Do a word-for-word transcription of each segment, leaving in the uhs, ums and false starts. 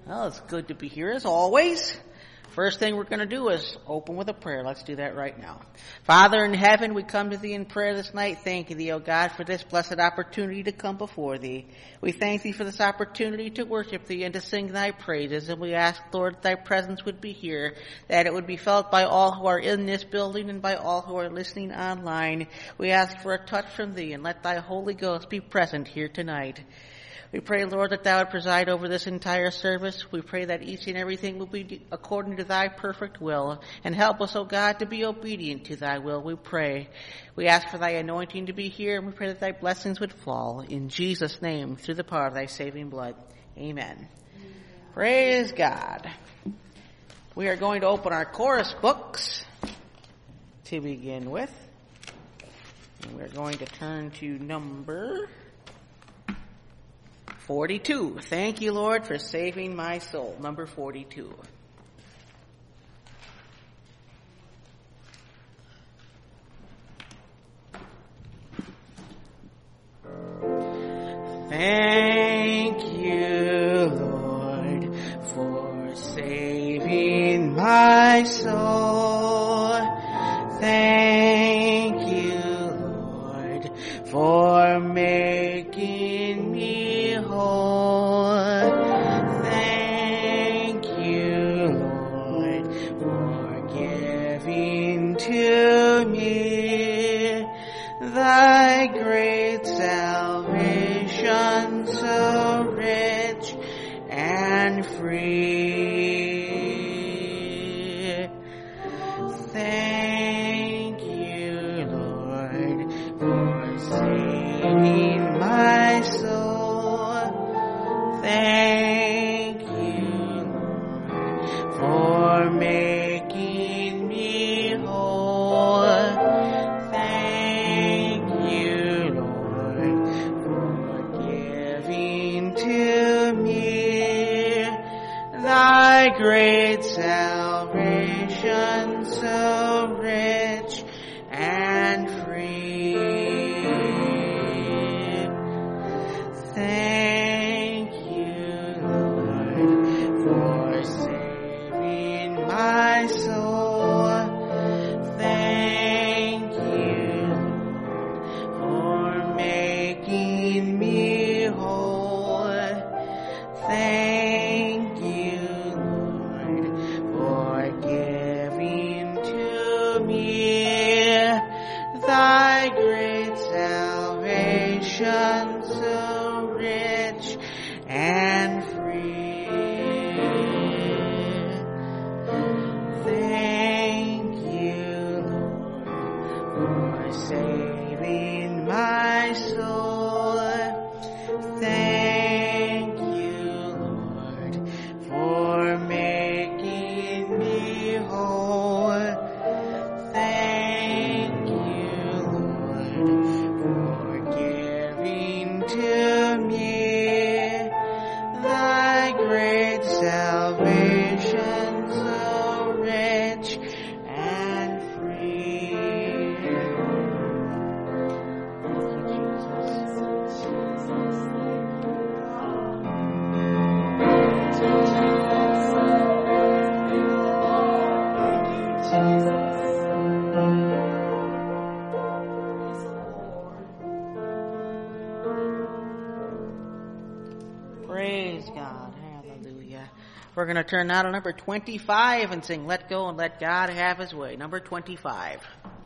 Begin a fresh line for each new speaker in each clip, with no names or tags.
Well, it's good to be here as always. First thing we're going to do is open with a prayer. Let's do that right now. Father in heaven, we come to thee in prayer this night, thanking thee, O God, for this blessed opportunity to come before thee. We thank thee for this opportunity to worship thee and to sing thy praises. And we ask, Lord, that thy presence would be here, that it would be felt by all who are in this building and by all who are listening online. We ask for a touch from thee, and let thy Holy Ghost be present here tonight. We pray, Lord, that thou would preside over this entire service. We pray that each and everything will be according to thy perfect will. And help us, O God, to be obedient to thy will, we pray. We ask for thy anointing to be here, and we pray that thy blessings would fall. In Jesus' name, through the power of thy saving blood. Amen. Amen. Praise God. We are going to open our chorus books to begin with. And we're going to turn to number forty-two. Thank you, Lord, for saving my soul. Number forty-two. Thank you, Lord, for saving my soul. Thank you, Lord, for making me whole. Thank you, Lord, for giving to me thy great salvation, so rich and free. Thank you, Lord, for saving my soul. Thank you, Lord, for making me whole. Thank you, Lord, for giving to me thy great salvation, so rich and free. Thank you, Lord, for saving my soul. Thank you, Lord, for making me whole. Thank you, Lord, for giving to me thy great salvation, so rich and free. Thank you, Lord, for saving my soul. Thank you, Lord, for making me whole. Thank you, Lord, for giving to me thy great salvation, so rich and free. Thank you, Praise God. Hallelujah. We're going to turn now to number twenty-five and sing Let Go and Let God Have His Way. Number twenty-five.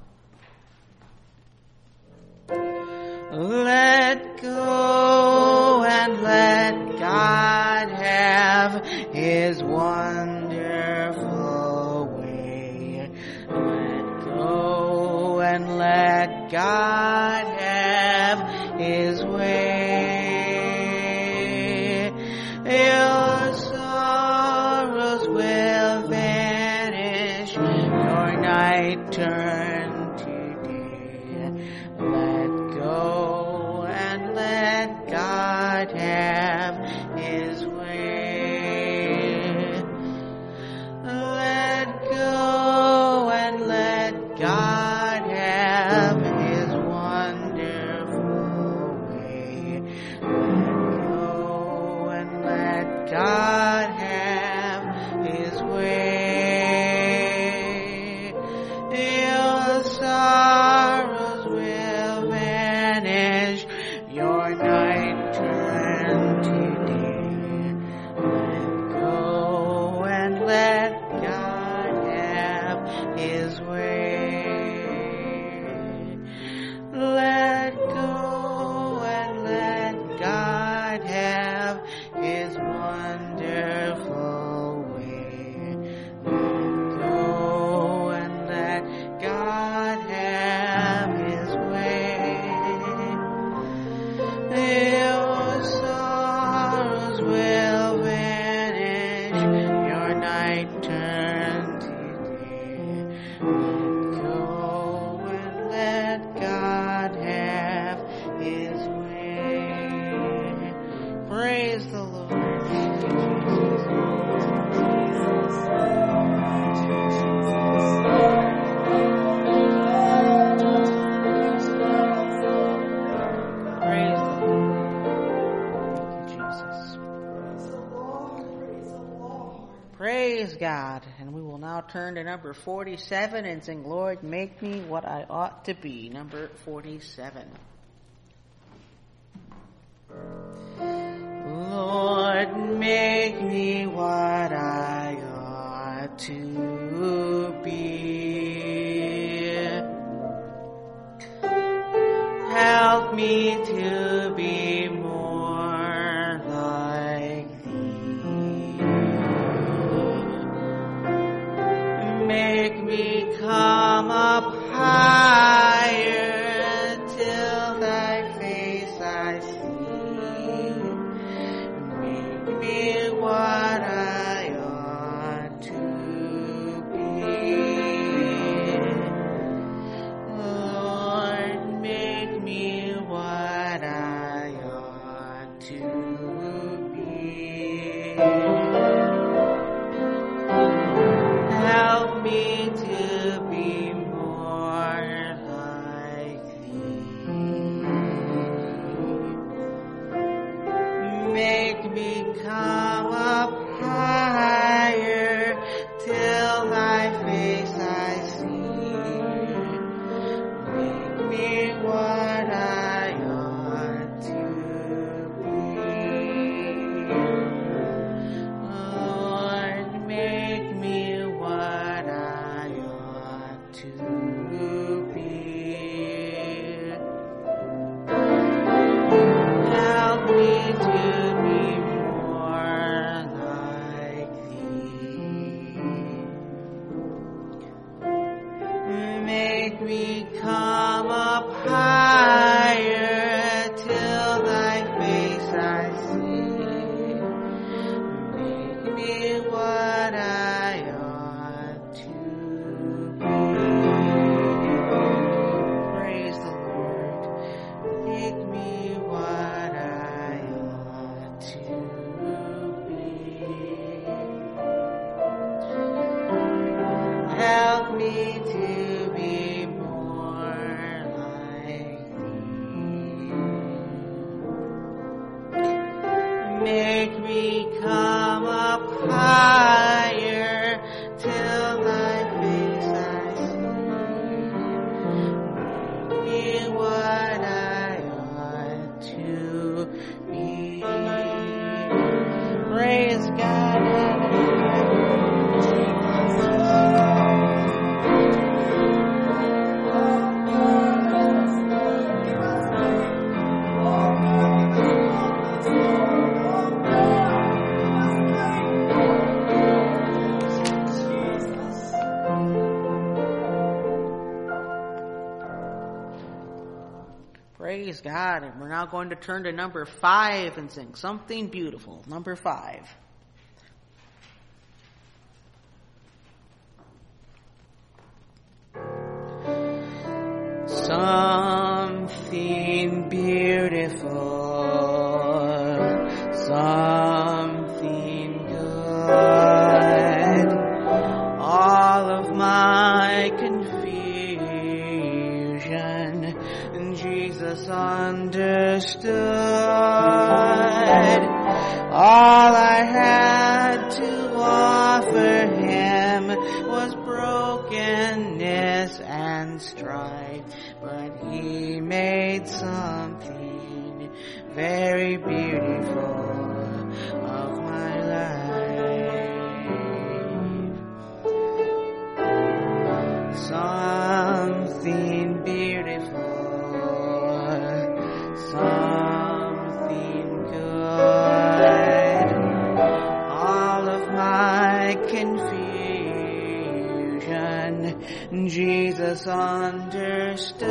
Let go and let God have His wonderful way. Let go and let God have His way. Your sorrows will vanish, your night turn to day. Let go and let God have His way. Let go and let God have His wonderful way. Let go and let God have your night turn to day. Let go and let God have his way. Praise the Lord. Praise God. And we will now turn to number forty-seven and sing, Lord, make me what I ought to be. Number forty-seven. Lord, make me what I ought to be. Help me to be more like make me come up higher till thy face I see. Make me what I ought to be. Lord, make me what I ought to be. Help me to be more like thee. Make me come up higher till thy face I see. Make me what I ought to be. Lord, make me what I ought to be. Help me to be more like thee. Make me come up higher till thy face I see. Make me what I ought to be. Praise the Lord. Make me what I ought to be. Help me to be more like thee. Make me come up higher till thy face I see. Make me what I ought to be. Praise God. Praise God. And we're now going to turn to number five and sing Something Beautiful. Number five. Something beautiful, something good, all of my confusion, Jesus understood. All I had to offer him was brokenness and strife, but he made something very beautiful of my life. Something beautiful, something good, all of my confusion, Jesus understood.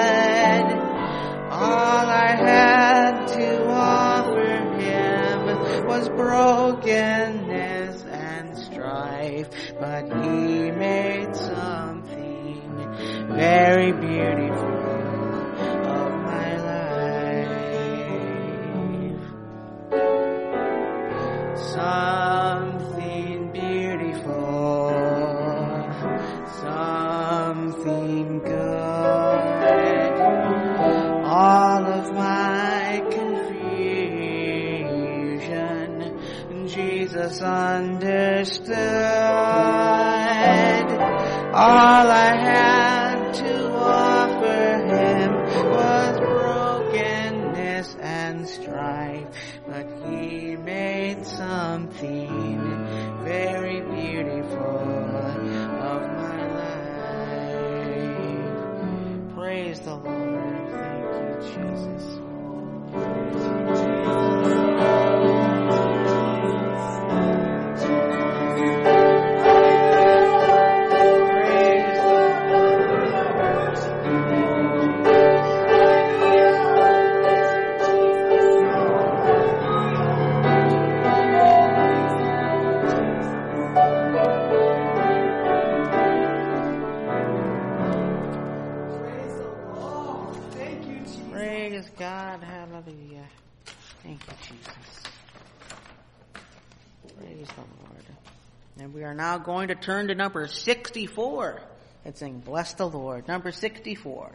All I had to offer him was brokenness and strife, but he made something very beautiful of my life. Something beautiful, something good. All of my confusion, Jesus understood. All I had to offer him was brokenness and strife, but he made something very beautiful of my life. Praise the Lord. Thank you, Jesus. God, hallelujah. Thank you, Jesus. Praise the Lord. And we are now going to turn to number sixty-four and sing Bless the Lord. Number sixty-four.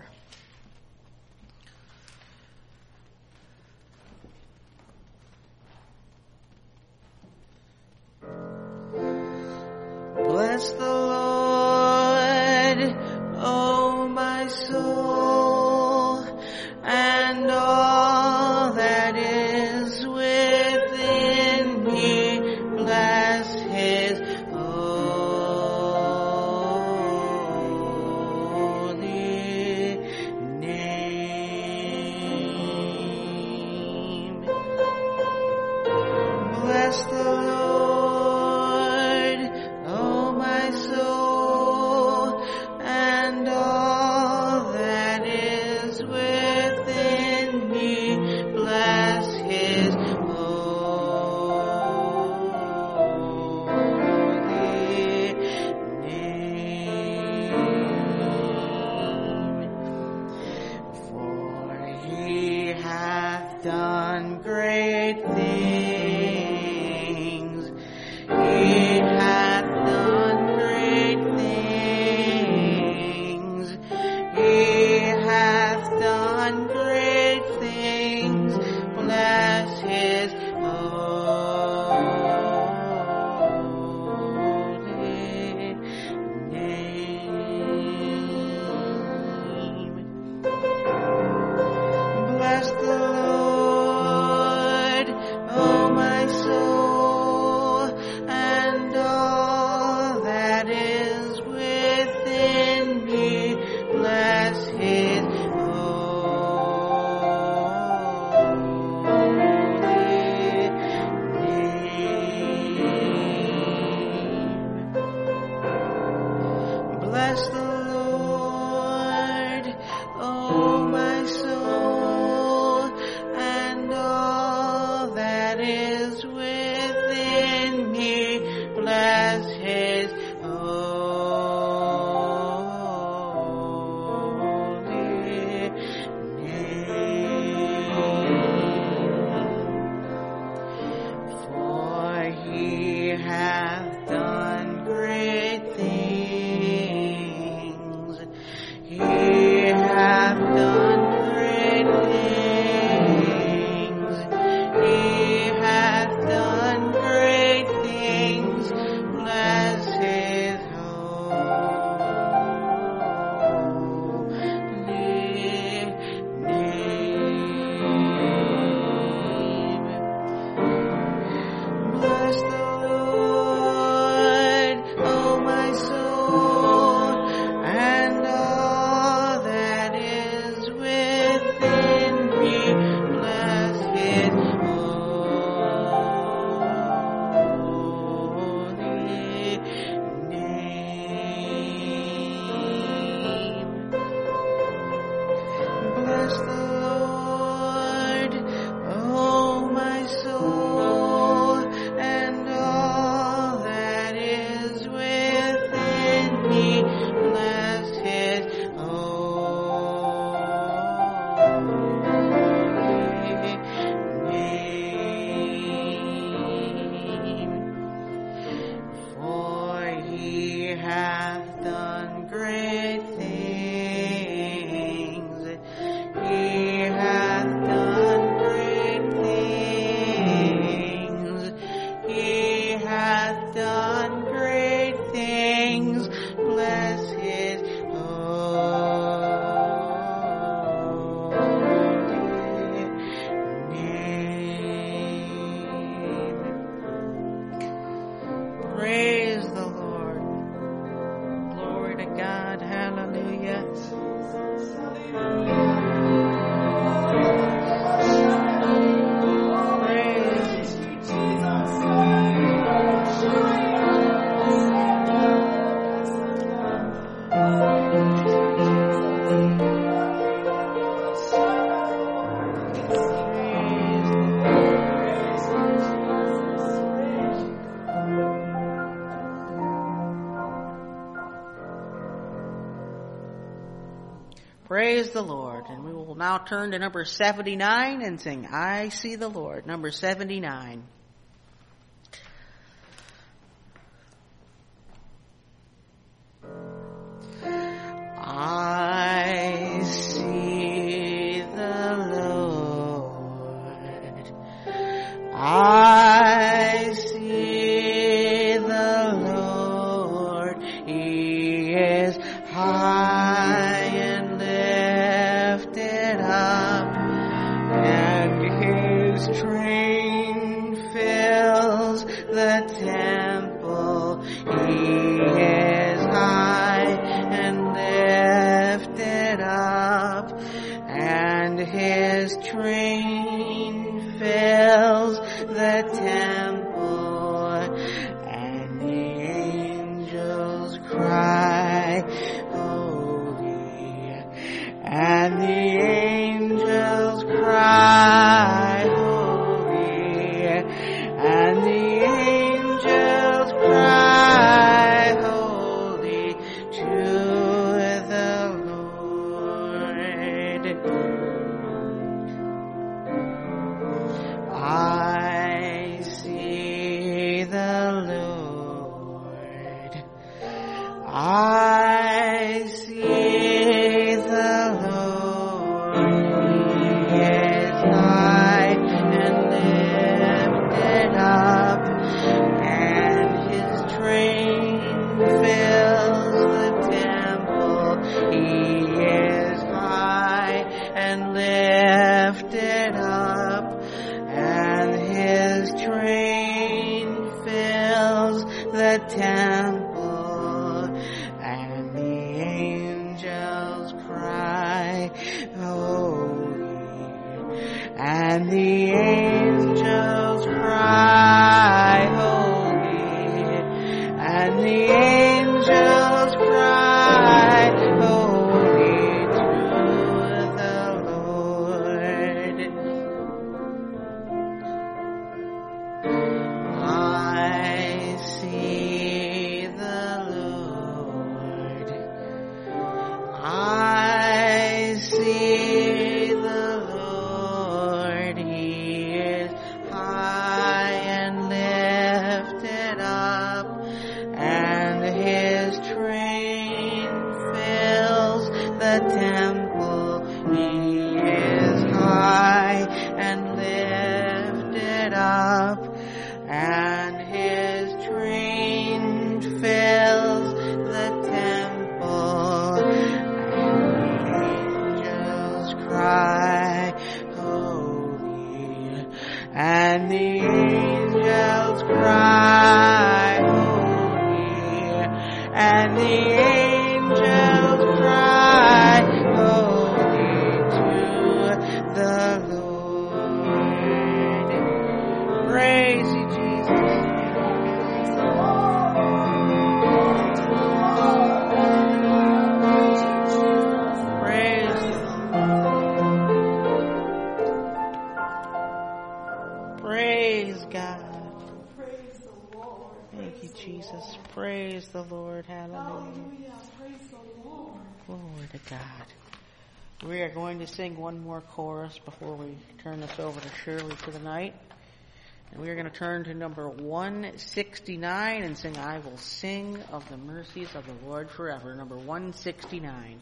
Bless the Lord, oh my soul, and all that is within me, bless his holy name. Bless the Lord, oh my soul, and all that is within me, bless his holy name. For he hath done great things. He hath done great things. He hath done great things. Bless his holy name. Bless the Lord, oh my soul, and all that is within me, bless his holy name. Bless the Lord, oh my soul, and all that is within me, bless his holy name. For he hath done great things. He hath done great things. He hath done great things. Bless hath done great things. He hath done great things. He hath done great things. Bless his holy name. Praise the Lord. Glory to God. Hallelujah. Praise Praise the Lord. And we will now turn to number seventy-nine and sing, I See the Lord. Number seventy-nine. I see the Lord. I see the Lord. He is high and lifted up, and his train fills the temple. He is high and lifted up, and his train fills the temple, and the angels cry, holy, and the angels cry, holy, and the angels cry, holy, to the Lord. I see the Lord. I see the Lord. He is high and lifted up, and his train fills the temple. He is high and lifted up, and his train fills the temple, and the angels cry, holy, and the angels cry, holy, and the angels cry, holy, to the Lord. I see the Lord. I see the Lord. He is high and lifted up, and his train fills the temple. He is high and lifted up, and his train fills the temple, and the angels cry, holy, and the angels cry, holy, and the angels cry, holy, to the Lord. Praise you, Jesus. Praise you. Praise God.
Praise the Lord.
Thank you, Jesus. Praise the Lord. Hallelujah.
Hallelujah. Praise the Lord.
Glory to God. We are going to sing one more chorus before we turn this over to Shirley for the night. And we are going to turn to number one sixty-nine and sing I Will Sing of the Mercies of the Lord Forever. Number one sixty-nine.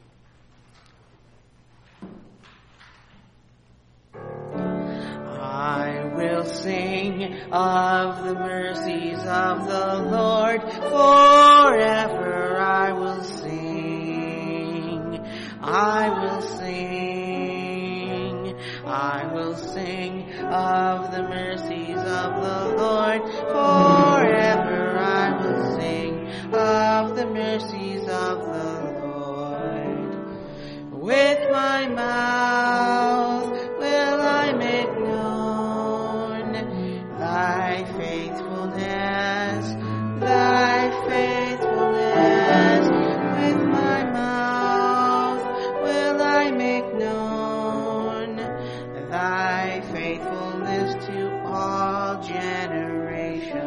I will sing of the mercies of the Lord forever. I will sing. I will sing. I will sing of the mercies of the Lord forever. I will sing of the mercies of the Lord. With my mouth will I make known thy faithfulness, thy faithfulness. With my mouth will I make known thy faithfulness to all generations.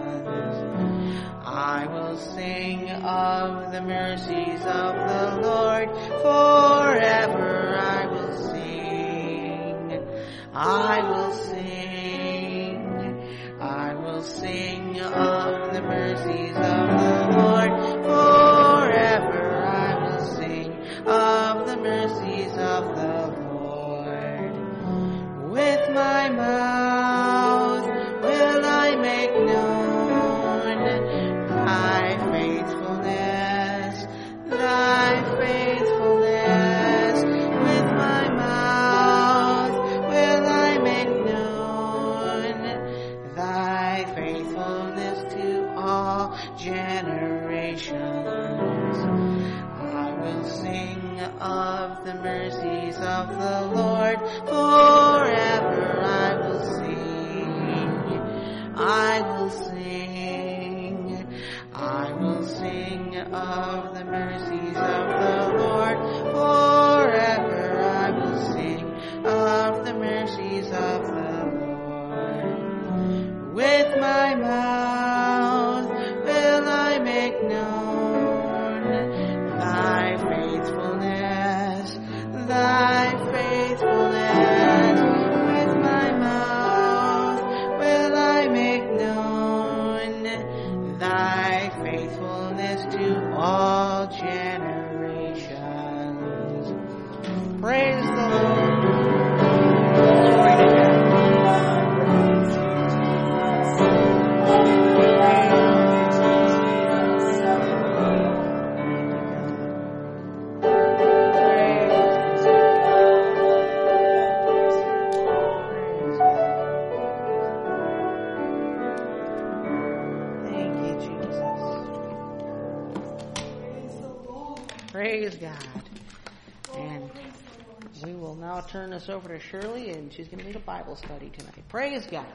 I will sing of the mercies of the Lord forever. I will sing. I will sing. I will sing of the mercies of the Lord forever. I will sing of the mercies of the Lord. With my mouth will I make known thy faithfulness, thy faithfulness. With my mouth will I make known thy faithfulness to all generations. I will sing of the mercies of the Lord forever. I will sing. I will sing. I will sing of the mercies of the Lord forever. I will sing of the mercies of the Lord. With my mouth will I make known thy faithfulness, thy faithfulness. With my mouth will I make known thy faithfulness to all generations. Praise the Lord. Glory to God. Praise God. And we will now turn this over to Shirley, and she's going to lead a Bible study tonight. Praise God.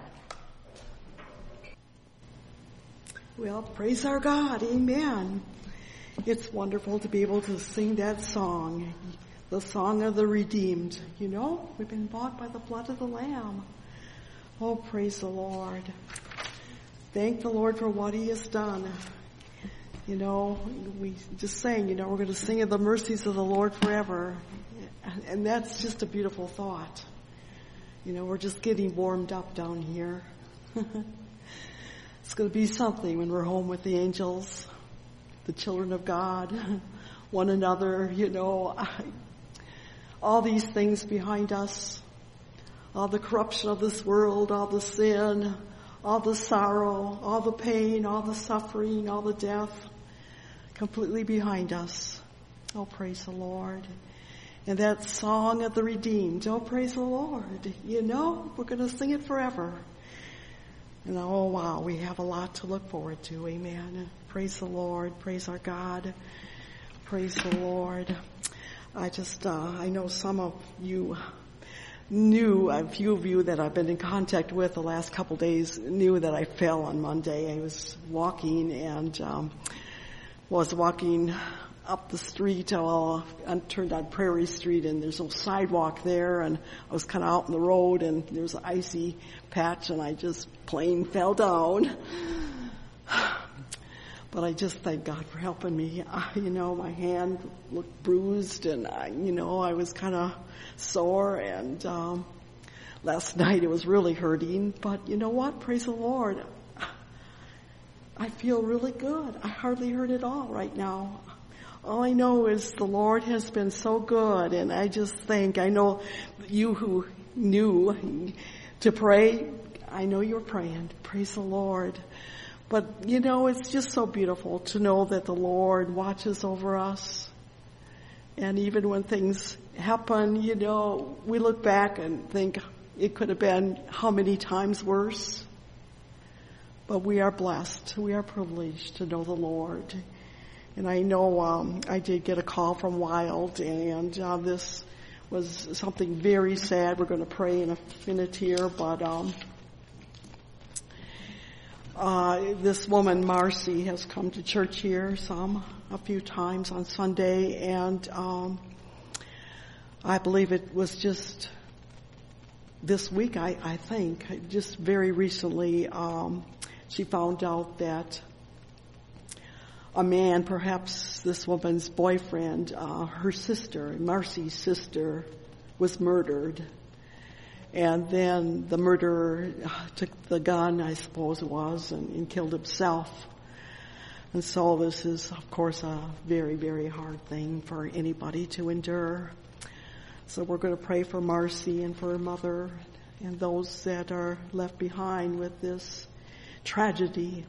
Well, praise our God. Amen. It's wonderful to be able to sing that song, the song of the redeemed. You know, we've been bought by the blood of the Lamb. Oh, praise the Lord. Thank the Lord for what he has done. You know, we just sang, you know, we're going to sing of the mercies of the Lord forever. And that's just a beautiful thought. You know, we're just getting warmed up down here. It's going to be something when we're home with the angels, the children of God, one another, you know, all these things behind us, all the corruption of this world, all the sin, all the sorrow, all the pain, all the suffering, all the death, completely behind us. Oh, praise the Lord. And that song of the redeemed, oh, praise the Lord. You know, we're going to sing it forever. And oh, wow, we have a lot to look forward to. Amen. Praise the Lord. Praise our God. Praise the Lord. I just, uh, I know some of you knew, a few of you that I've been in contact with the last couple days knew that I fell on Monday. I was walking and um, was walking up the street. Uh, I turned on Prairie Street, and there's no sidewalk there, and I was kind of out in the road, and there was an icy patch, and I just plain fell down. But I just thank God for helping me. Uh, you know, my hand looked bruised, and, I, you know, I was kind of sore, and um, last night it was really hurting, but you know what? Praise the Lord. I feel really good. I hardly hurt at all right now. All I know is the Lord has been so good, and I just think, I know you who knew to pray, I know you're praying. Praise the Lord. But, you know, it's just so beautiful to know that the Lord watches over us. And even when things happen, you know, we look back and think it could have been how many times worse. But we are blessed. We are privileged to know the Lord. And I know um, I did get a call from Wild, and uh, this was something very sad. We're going to pray in a minute here, but um, uh, this woman, Marcy, has come to church here some, a few times on Sunday, and um, I believe it was just this week, I, I think, just very recently, um, she found out that a man, perhaps this woman's boyfriend, uh, her sister, Marcy's sister, was murdered. And then the murderer took the gun, I suppose it was, and, and killed himself. And so this is, of course, a very, very hard thing for anybody to endure. So we're going to pray for Marcy and for her mother and those that are left behind with this tragedy.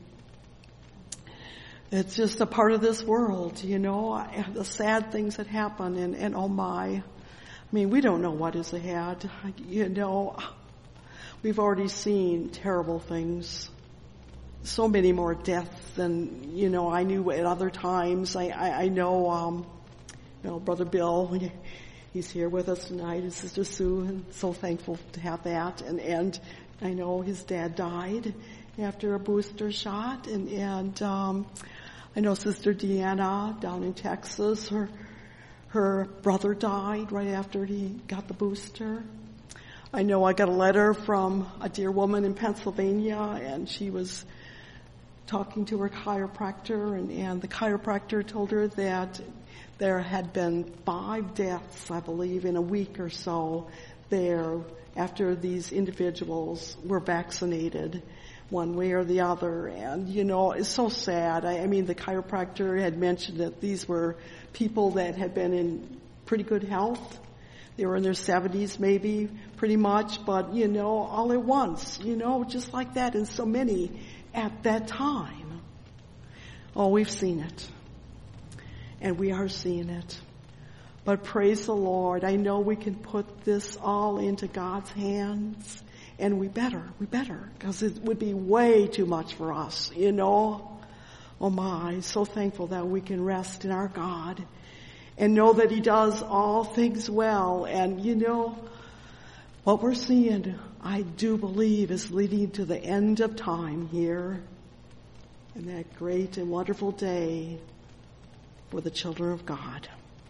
It's just a part of this world, you know, the sad things that happen, and, and oh my, I mean, we don't know what is ahead. You know, we've already seen terrible things, so many more deaths than, you know, I knew at other times. I, I, I know, um, you know, Brother Bill, he's here with us tonight, and Sister Sue, and so thankful to have that. And, and I know his dad died after a booster shot, and, and, um, I know Sister Deanna down in Texas, her, her brother died right after he got the booster. I know I got a letter from a dear woman in Pennsylvania, and she was talking to her chiropractor, and, and the chiropractor told her that there had been five deaths, I believe, in a week or so there after these individuals were vaccinated one way or the other. And, you know, it's so sad. I, I mean, the chiropractor had mentioned that these were people that had been in pretty good health. They were in their seventies maybe, pretty much, but, you know, all at once, you know, just like that, and so many at that time. Oh, we've seen it. And we are seeing it. But praise the Lord, I know we can put this all into God's hands. And we better, we better, because it would be way too much for us, you know. Oh my, so thankful that we can rest in our God and know that He does all things well. And, you know, what we're seeing, I do believe, is leading to the end of time here and that great and wonderful day for the children of God,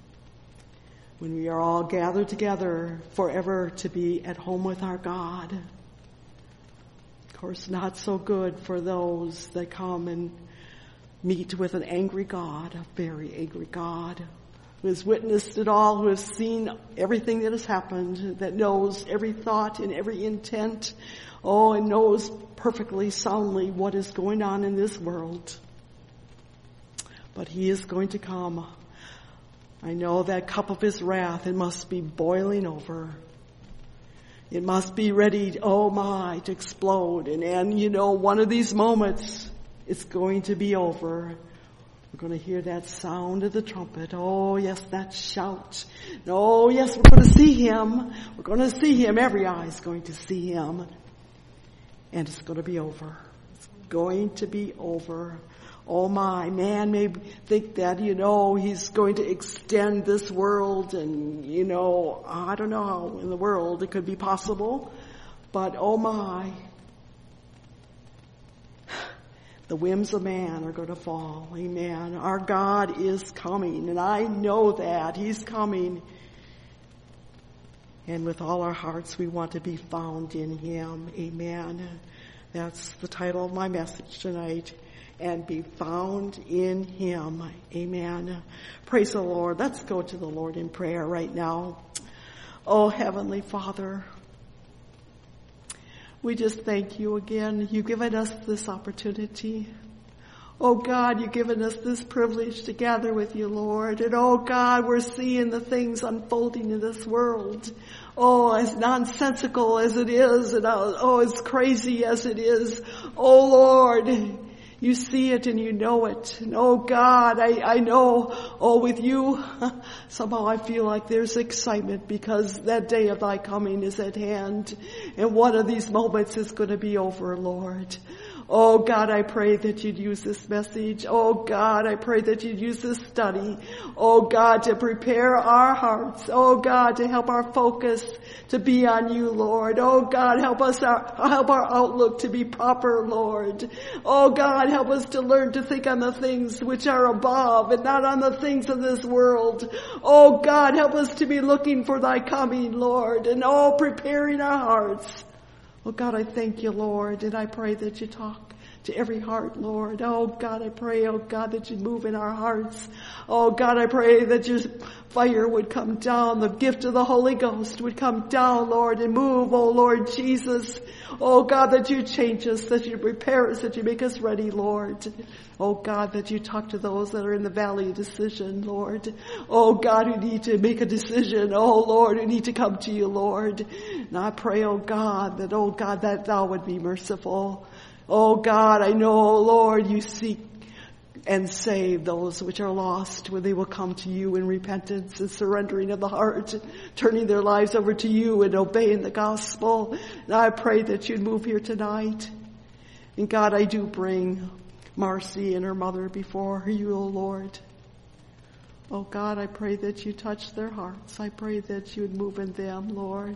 when we are all gathered together forever to be at home with our God. Of course, not so good for those that come and meet with an angry God, a very angry God, who has witnessed it all, who has seen everything that has happened, that knows every thought and every intent, oh, and knows perfectly soundly what is going on in this world. But He is going to come. I know that cup of His wrath, it must be boiling over. It must be ready, oh my, to explode. And, and you know, one of these moments, it's going to be over. We're going to hear that sound of the trumpet. Oh, yes, that shout. Oh, yes, we're going to see Him. We're going to see Him. Every eye is going to see Him. And it's going to be over. It's going to be over. Oh my, man may think that, you know, He's going to extend this world, and, you know, I don't know how in the world it could be possible, but oh my, the whims of man are going to fall. Amen. Our God is coming, and I know that He's coming. And with all our hearts, we want to be found in Him. Amen. That's the title of my message tonight. And be found in Him. Amen. Praise the Lord. Let's go to the Lord in prayer right now. Oh, Heavenly Father, we just thank you again. You've given us this opportunity. Oh God, you've given us this privilege to gather with you, Lord. And oh God, we're seeing the things unfolding in this world. Oh, as nonsensical as it is, and oh, as crazy as it is. Oh Lord, you see it and you know it. And oh God, I, I know, oh with you, somehow I feel like there's excitement because that day of thy coming is at hand. And one of these moments is going to be over, Lord. Oh God, I pray that you'd use this message. Oh God, I pray that you'd use this study. Oh God, to prepare our hearts. Oh God, to help our focus to be on you, Lord. Oh God, help us, our, help our outlook to be proper, Lord. Oh God, help us to learn to think on the things which are above and not on the things of this world. Oh God, help us to be looking for thy coming, Lord, and oh, preparing our hearts. Oh God, I thank you, Lord, and I pray that you talk to every heart, Lord. Oh God, I pray, oh God, that you move in our hearts. Oh God, I pray that your fire would come down, the gift of the Holy Ghost would come down, Lord, and move, oh Lord Jesus. Oh God, that you change us, that you prepare us, that you make us ready, Lord. Oh God, that you talk to those that are in the valley of decision, Lord. Oh God, who need to make a decision. Oh Lord, who need to come to you, Lord. And I pray, oh God, that, oh God, that thou would be merciful. Oh God, I know, Lord, you seek and save those which are lost, where they will come to you in repentance and surrendering of the heart, turning their lives over to you and obeying the gospel. And I pray that you'd move here tonight. And God, I do bring Marcy and her mother before you, O Lord. Oh God, I pray that you touch their hearts. I pray that you would move in them, Lord.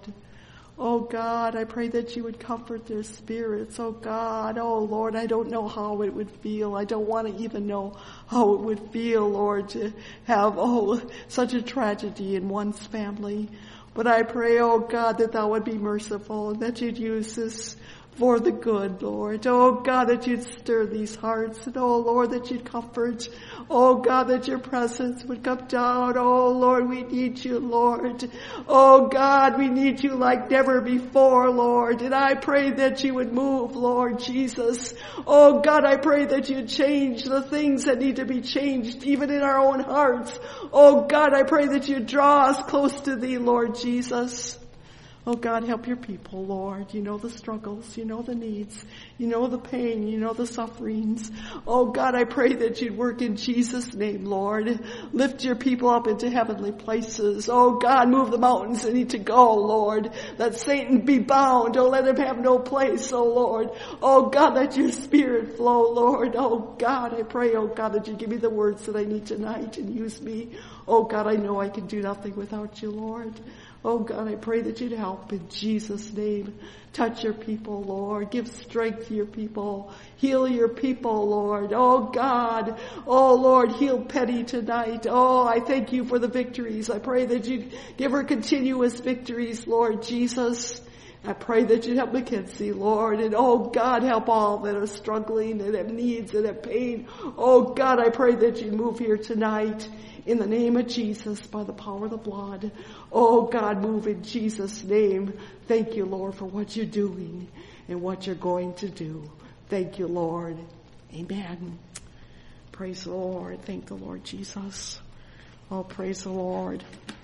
Oh God, I pray that you would comfort their spirits. Oh God, oh Lord, I don't know how it would feel. I don't want to even know how it would feel, Lord, to have, oh, such a tragedy in one's family. But I pray, oh God, that thou would be merciful and that you'd use this for the good, Lord. Oh God, that you'd stir these hearts. And oh Lord, that you'd comfort. Oh God, that your presence would come down. Oh Lord, we need you, Lord. Oh God, we need you like never before, Lord. And I pray that you would move, Lord Jesus. Oh God, I pray that you'd change the things that need to be changed, even in our own hearts. Oh God, I pray that you'd draw us close to thee, Lord Jesus. Oh God, help your people, Lord. You know the struggles, you know the needs, you know the pain, you know the sufferings. Oh God, I pray that you'd work in Jesus' name, Lord. Lift your people up into heavenly places. Oh God, move the mountains that need to go, Lord. Let Satan be bound. Don't let him have no place, oh Lord. Oh God, let your spirit flow, Lord. Oh God, I pray, oh God, that you give me the words that I need tonight and use me. Oh God, I know I can do nothing without you, Lord. Oh God, I pray that you'd help in Jesus' name. Touch your people, Lord. Give strength to your people. Heal your people, Lord. Oh God. Oh Lord, heal Penny tonight. Oh, I thank you for the victories. I pray that you'd give her continuous victories, Lord Jesus. I pray that you'd help Mackenzie, Lord. And oh God, help all that are struggling and have needs and have pain. Oh God, I pray that you'd move here tonight. In the name of Jesus, by the power of the blood. Oh God, move in Jesus' name. Thank you, Lord, for what you're doing and what you're going to do. Thank you, Lord. Amen. Praise the Lord. Thank the Lord Jesus. Oh, praise the Lord.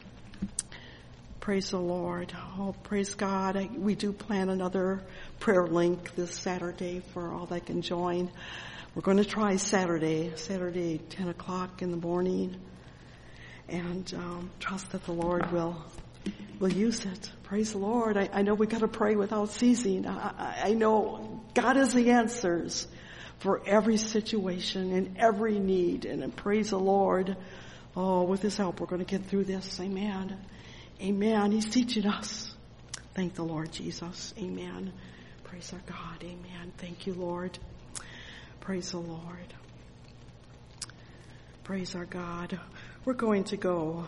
Praise the Lord. Oh, praise God. I, we do plan another prayer link this Saturday for all that can join. We're going to try Saturday, Saturday, ten o'clock in the morning. And um, trust that the Lord will will use it. Praise the Lord. I, I know we got to pray without ceasing. I, I, I know God has the answers for every situation and every need. And, and praise the Lord. Oh, with His help, we're going to get through this. Amen. Amen. He's teaching us. Thank the Lord Jesus. Amen. Praise our God. Amen. Thank you, Lord. Praise the Lord. Praise our God. We're going to go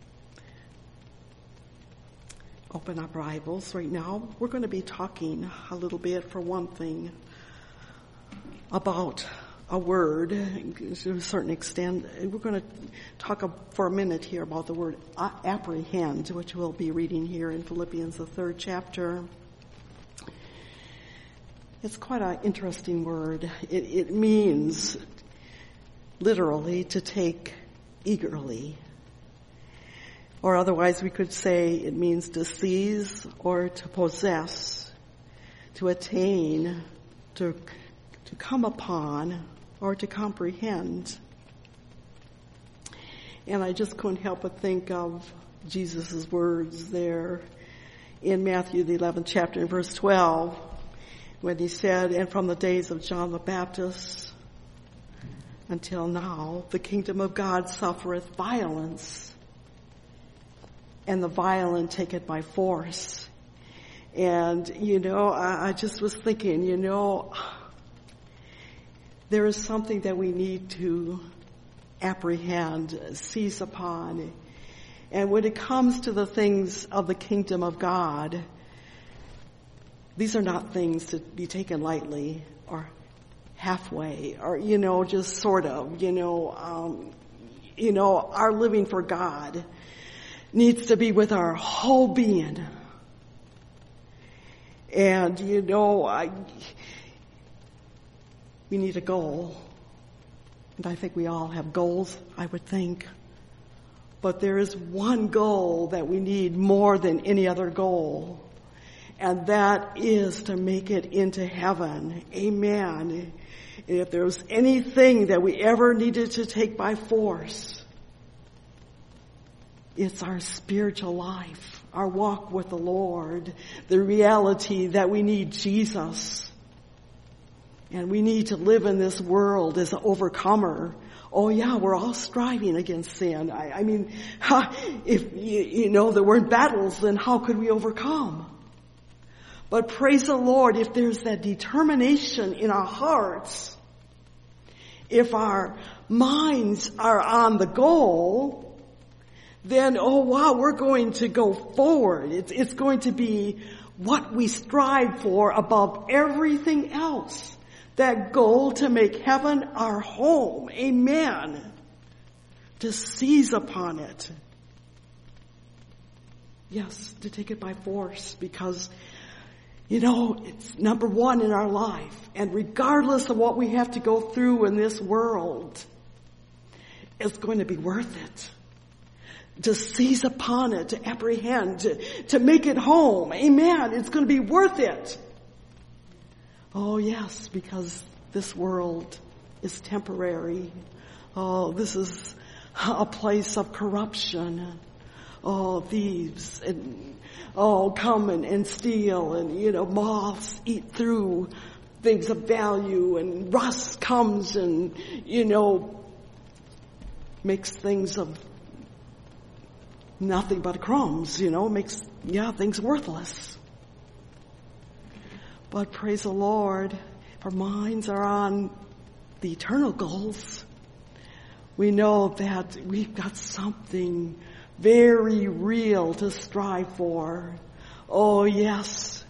open up Bibles right now. We're going to be talking a little bit, for one thing, about a word to a certain extent. We're going to talk for a minute here about the word apprehend, which we'll be reading here in Philippians, the third chapter. It's quite an interesting word. It, it means literally to take eagerly. Or otherwise we could say it means to seize or to possess, to attain, to, to come upon, or to comprehend. And I just couldn't help but think of Jesus' words there in Matthew, the eleventh chapter, in verse twelve, when he said, and from the days of John the Baptist until now, the kingdom of God suffereth violence, and the violent take it by force. And, you know, I, I just was thinking, you know, there is something that we need to apprehend, seize upon. And when it comes to the things of the kingdom of God, these are not things to be taken lightly or halfway or, you know, just sort of, you know, um, you know, our living for God needs to be with our whole being. And, you know, I, we need a goal. And I think we all have goals, I would think. But there is one goal that we need more than any other goal. And that is to make it into heaven. Amen. And if there was anything that we ever needed to take by force, it's our spiritual life, our walk with the Lord, the reality that we need Jesus. And we need to live in this world as an overcomer. Oh yeah, we're all striving against sin. I, I mean, if you, you know there weren't battles, then how could we overcome? But praise the Lord, if there's that determination in our hearts, if our minds are on the goal, then, oh wow, we're going to go forward. It's, it's going to be what we strive for above everything else. That goal to make heaven our home. Amen. To seize upon it. Yes, to take it by force because, you know, it's number one in our life. And regardless of what we have to go through in this world, it's going to be worth it. To seize upon it, to apprehend, to, to make it home. Amen. It's going to be worth it. Oh yes, because this world is temporary. Oh, this is a place of corruption. Oh, thieves and oh, come and, and steal, and you know, moths eat through things of value, and rust comes and you know makes things of nothing but crumbs. You know, makes yeah things worthless. But praise the Lord, our minds are on the eternal goals. We know that we've got something very real to strive for. Oh yes,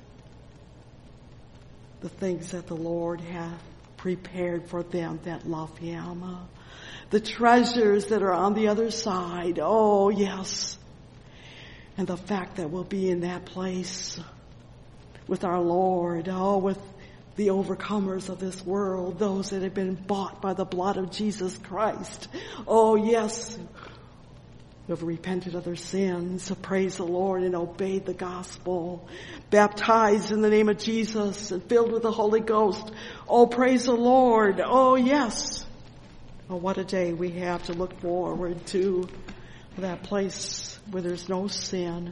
the things that the Lord hath prepared for them that love Him. The treasures that are on the other side. Oh yes. And the fact that we'll be in that place with our Lord, oh, with the overcomers of this world, those that have been bought by the blood of Jesus Christ. Oh, yes, who have repented of their sins, so praise the Lord and obeyed the gospel, baptized in the name of Jesus and filled with the Holy Ghost. Oh, praise the Lord. Oh, yes. Oh, what a day we have to look forward to, that place where there's no sin.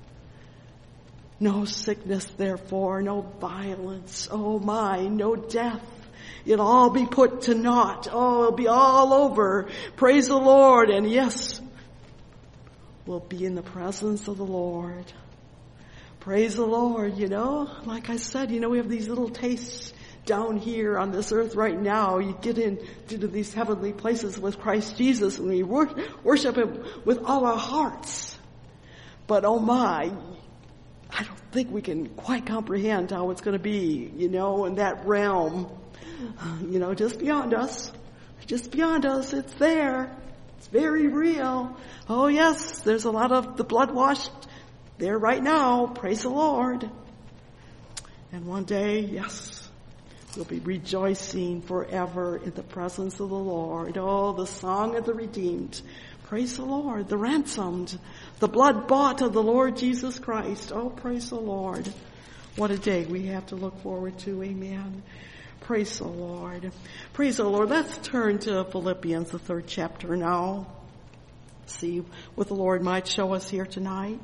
No sickness, therefore, no violence, oh my, no death. It'll all be put to naught. Oh, it'll be all over. Praise the Lord. And yes, we'll be in the presence of the Lord. Praise the Lord, you know. Like I said, you know, we have these little tastes down here on this earth right now. You get into these heavenly places with Christ Jesus and we worship Him with all our hearts. But oh my, I don't think we can quite comprehend how it's going to be, you know, in that realm, you know, just beyond us, just beyond us. It's there. It's very real. Oh yes, there's a lot of the blood washed there right now. Praise the Lord. And one day, yes, We'll be rejoicing forever in the presence of the Lord. Oh, the song of the redeemed. Praise the Lord, the ransomed, the blood bought of the Lord Jesus Christ. Oh, praise the Lord. What a day we have to look forward to. Amen. Praise the Lord. Praise the Lord. Let's turn to Philippians, the third chapter now. See what the Lord might show us here tonight.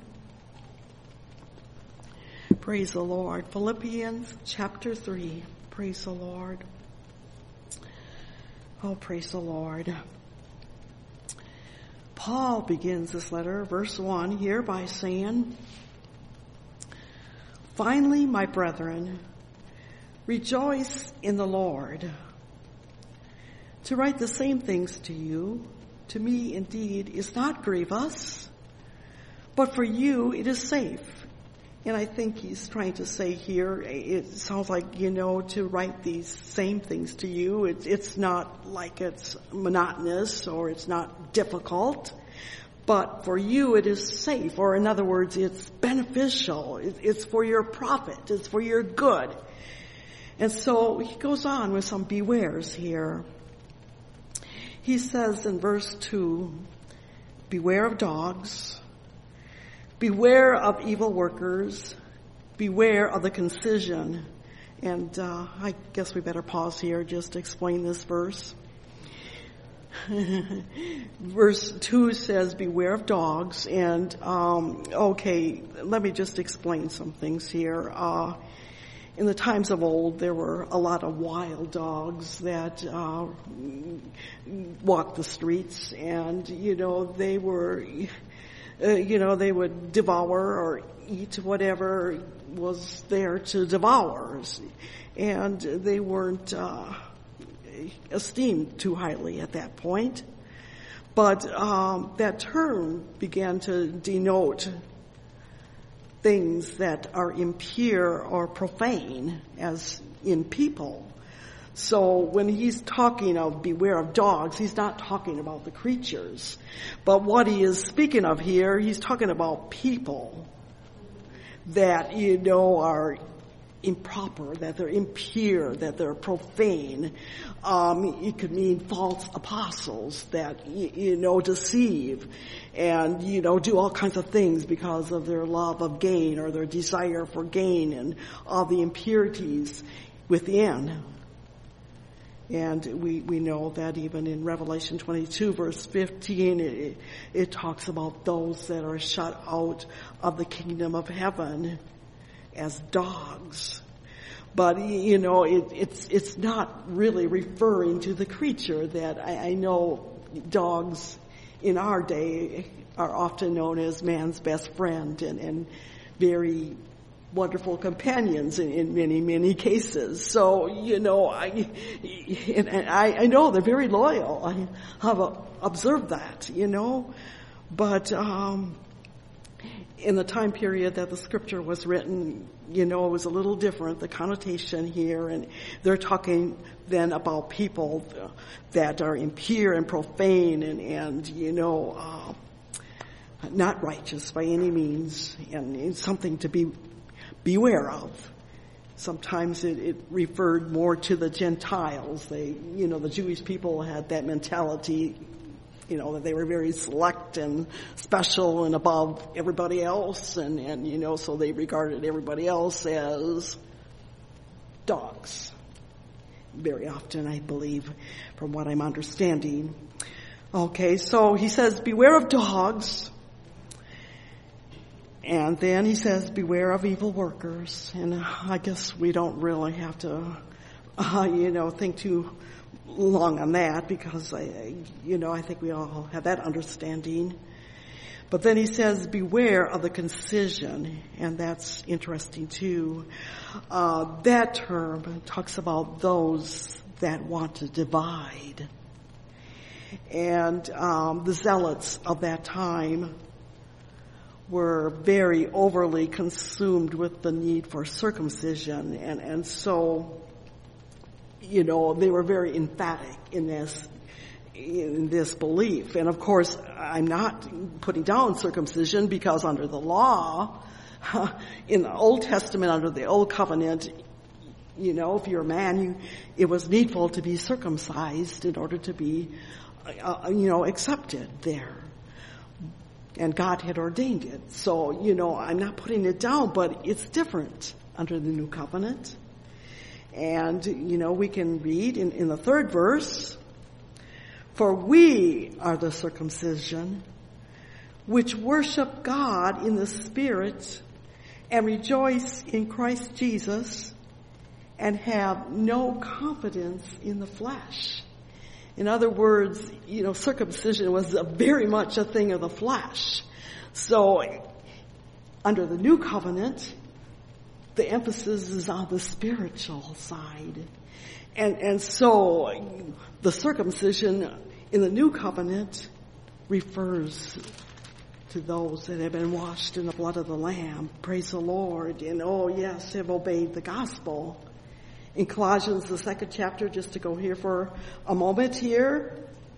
Praise the Lord. Philippians chapter three. Praise the Lord. Oh, praise the Lord. Paul begins this letter, verse one, here by saying, "Finally, my brethren, rejoice in the Lord. To write the same things to you, to me indeed, is not grievous, but for you it is safe." And I think he's trying to say here, it sounds like, you know, to write these same things to you, it's, it's not like it's monotonous or it's not difficult, but for you it is safe, or in other words, it's beneficial, it, it's for your profit, it's for your good. And so he goes on with some bewares here. He says in verse two, "Beware of dogs, beware of evil workers, beware of the concision." And uh, I guess we better pause here just to explain this verse. Verse two says, "Beware of dogs." And, um, okay, let me just explain some things here. Uh, in the times of old, there were a lot of wild dogs that uh, walked the streets, and, you know, they were... Uh, you know, they would devour or eat whatever was there to devour. And they weren't uh, esteemed too highly at that point. But um, that term began to denote things that are impure or profane, as in people. So when he's talking of beware of dogs, he's not talking about the creatures. But what he is speaking of here, he's talking about people that, you know, are improper, that they're impure, that they're profane. Um, it could mean false apostles that, you, you know, deceive and, you know, do all kinds of things because of their love of gain or their desire for gain and all the impurities within. And we, we know that even in Revelation twenty-two, verse fifteen, it, it talks about those that are shut out of the kingdom of heaven as dogs. But, you know, it, it's it's not really referring to the creature that I, I know dogs in our day are often known as man's best friend and, and very wonderful companions in, in many, many cases. So, you know, I, and I, I know they're very loyal. I have observed that, you know. But um, in the time period that the scripture was written, you know, it was a little different, the connotation here. And they're talking then about people that are impure and profane and, and you know, uh, not righteous by any means, and it's something to be beware of. Sometimes it, it referred more to the Gentiles. They, you know, the Jewish people had that mentality, you know, that they were very select and special and above everybody else, and, and you know, so they regarded everybody else as dogs. Very often, I believe, from what I'm understanding. Okay, so he says, beware of dogs. And then he says, beware of evil workers. And I guess we don't really have to, uh, you know, think too long on that because, I, you know, I think we all have that understanding. But then he says, beware of the concision. And that's interesting too. Uh, that term talks about those that want to divide. And um, the zealots of that time were very overly consumed with the need for circumcision. And, and so, you know, they were very emphatic in this, in this belief. And of course, I'm not putting down circumcision because under the law, in the Old Testament, under the Old Covenant, You know, if you're a man, you, it was needful to be circumcised in order to be, uh, you know, accepted there. And God had ordained it. So, you know, I'm not putting it down, but it's different under the new covenant. And, you know, we can read in, in the third verse, for we are the circumcision which worship God in the Spirit and rejoice in Christ Jesus and have no confidence in the flesh. In other words, you know, circumcision was a very much a thing of the flesh. So, under the new covenant, the emphasis is on the spiritual side. And, and so, the circumcision in the new covenant refers to those that have been washed in the blood of the Lamb. Praise the Lord. And oh yes, have obeyed the gospel. In Colossians, the second chapter, just to go here for a moment here,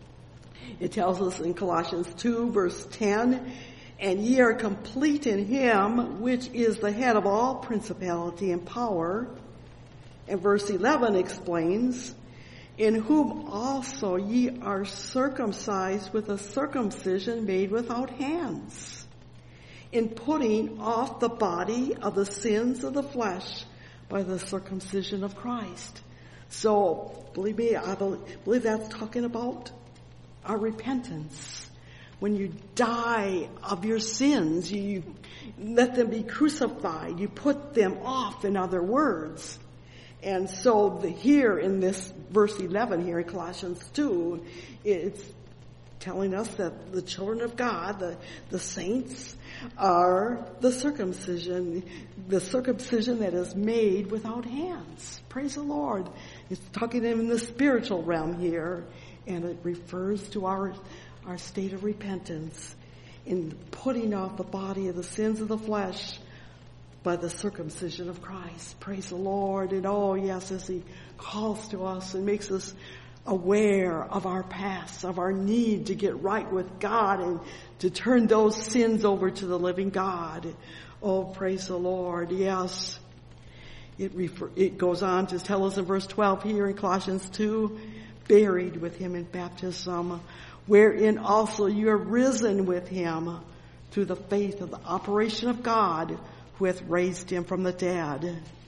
it tells us in Colossians two, verse ten, and ye are complete in him, which is the head of all principality and power. And verse eleven explains, in whom also ye are circumcised with a circumcision made without hands, in putting off the body of the sins of the flesh by the circumcision of Christ. So, believe me, I believe that's talking about our repentance. When you die of your sins, you let them be crucified. You put them off, in other words. And so the, here in this verse eleven here in Colossians two, it's telling us that the children of God, the, the saints, are the circumcision, the circumcision that is made without hands. Praise the Lord. It's talking in the spiritual realm here, and it refers to our, our state of repentance in putting off the body of the sins of the flesh by the circumcision of Christ. Praise the Lord. And oh yes, as he calls to us and makes us aware of our past, of our need to get right with God and to turn those sins over to the living God. Oh, praise the Lord. Yes. It, refer, it goes on to tell us in verse twelve here in Colossians two, buried with him in baptism, wherein also you are risen with him through the faith of the operation of God who hath raised him from the dead.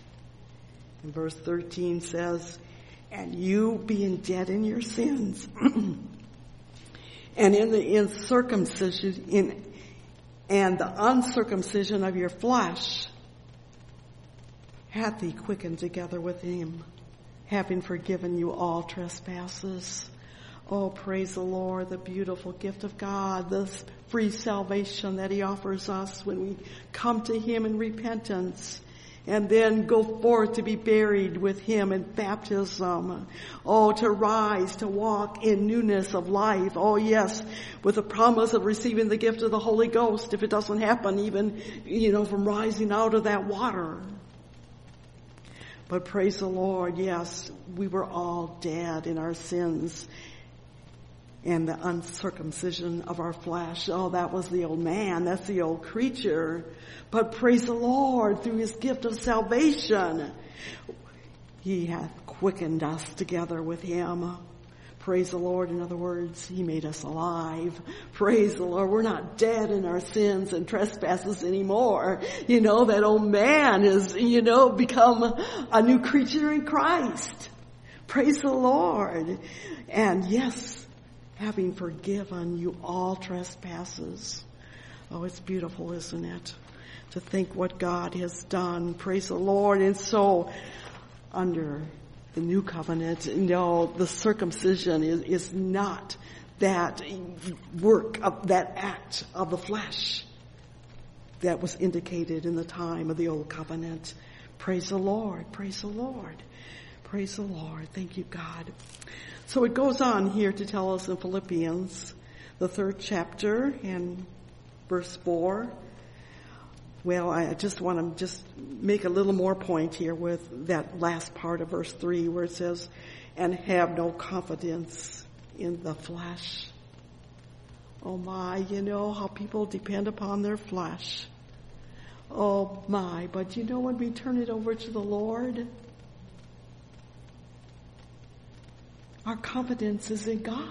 And verse thirteen says, and you being dead in your sins, and in the uncircumcision, in, and the uncircumcision of your flesh, hath he quickened together with him, having forgiven you all trespasses. Oh, praise the Lord, the beautiful gift of God, this free salvation that he offers us when we come to him in repentance. And then go forth to be buried with him in baptism. Oh, to rise, to walk in newness of life. Oh, yes, with the promise of receiving the gift of the Holy Ghost if it doesn't happen even, you know, from rising out of that water. But praise the Lord, yes, we were all dead in our sins and the uncircumcision of our flesh. Oh, that was the old man. That's the old creature. But praise the Lord, through his gift of salvation, he hath quickened us together with him. Praise the Lord. In other words, he made us alive. Praise the Lord. We're not dead in our sins and trespasses anymore. You know, that old man is, you know, become a new creature in Christ. Praise the Lord. And yes, having forgiven you all trespasses. Oh, it's beautiful, isn't it? To think what God has done. Praise the Lord. And so, under the new covenant, you know, the circumcision is, is not that work of that act of the flesh that was indicated in the time of the old covenant. Praise the Lord. Praise the Lord. Praise the Lord. Thank you, God. So it goes on here to tell us in Philippians, the third chapter and verse four. Well, I just want to just make a little more point here with that last part of verse three where it says, and have no confidence in the flesh. Oh my, you know how people depend upon their flesh. Oh my, but you know when we turn it over to the Lord, Our confidence is in God.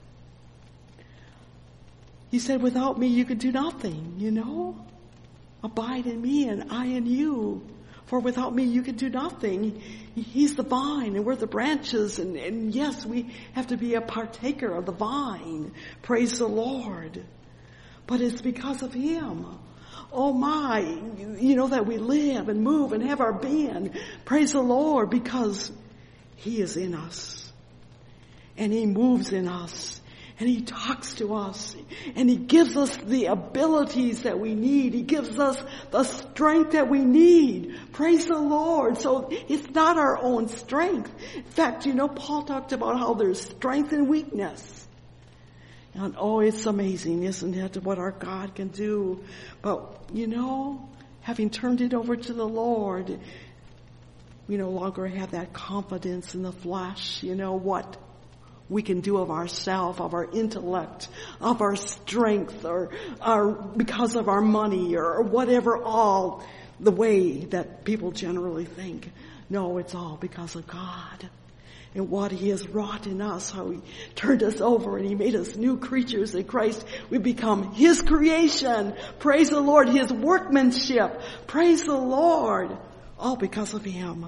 He said, without me you can do nothing, you know. Abide in me and I in you. For without me you can do nothing. He's the vine and we're the branches. And, and yes, we have to be a partaker of the vine. Praise the Lord. But it's because of him. Oh my, you know that we live and move and have our being. Praise the Lord, because he is in us. And he moves in us. And he talks to us. And he gives us the abilities that we need. He gives us the strength that we need. Praise the Lord. So it's not our own strength. In fact, you know, Paul talked about how there's strength and weakness. And oh, it's amazing, isn't it, what our God can do. But, you know, having turned it over to the Lord, we no longer have that confidence in the flesh, you know, what we can do of ourselves, of our intellect, of our strength, or our, because of our money, or whatever, all the way that people generally think. No, it's all because of God. And what he has wrought in us, how he turned us over and he made us new creatures in Christ. We become his creation. Praise the Lord. His workmanship. Praise the Lord. All because of him.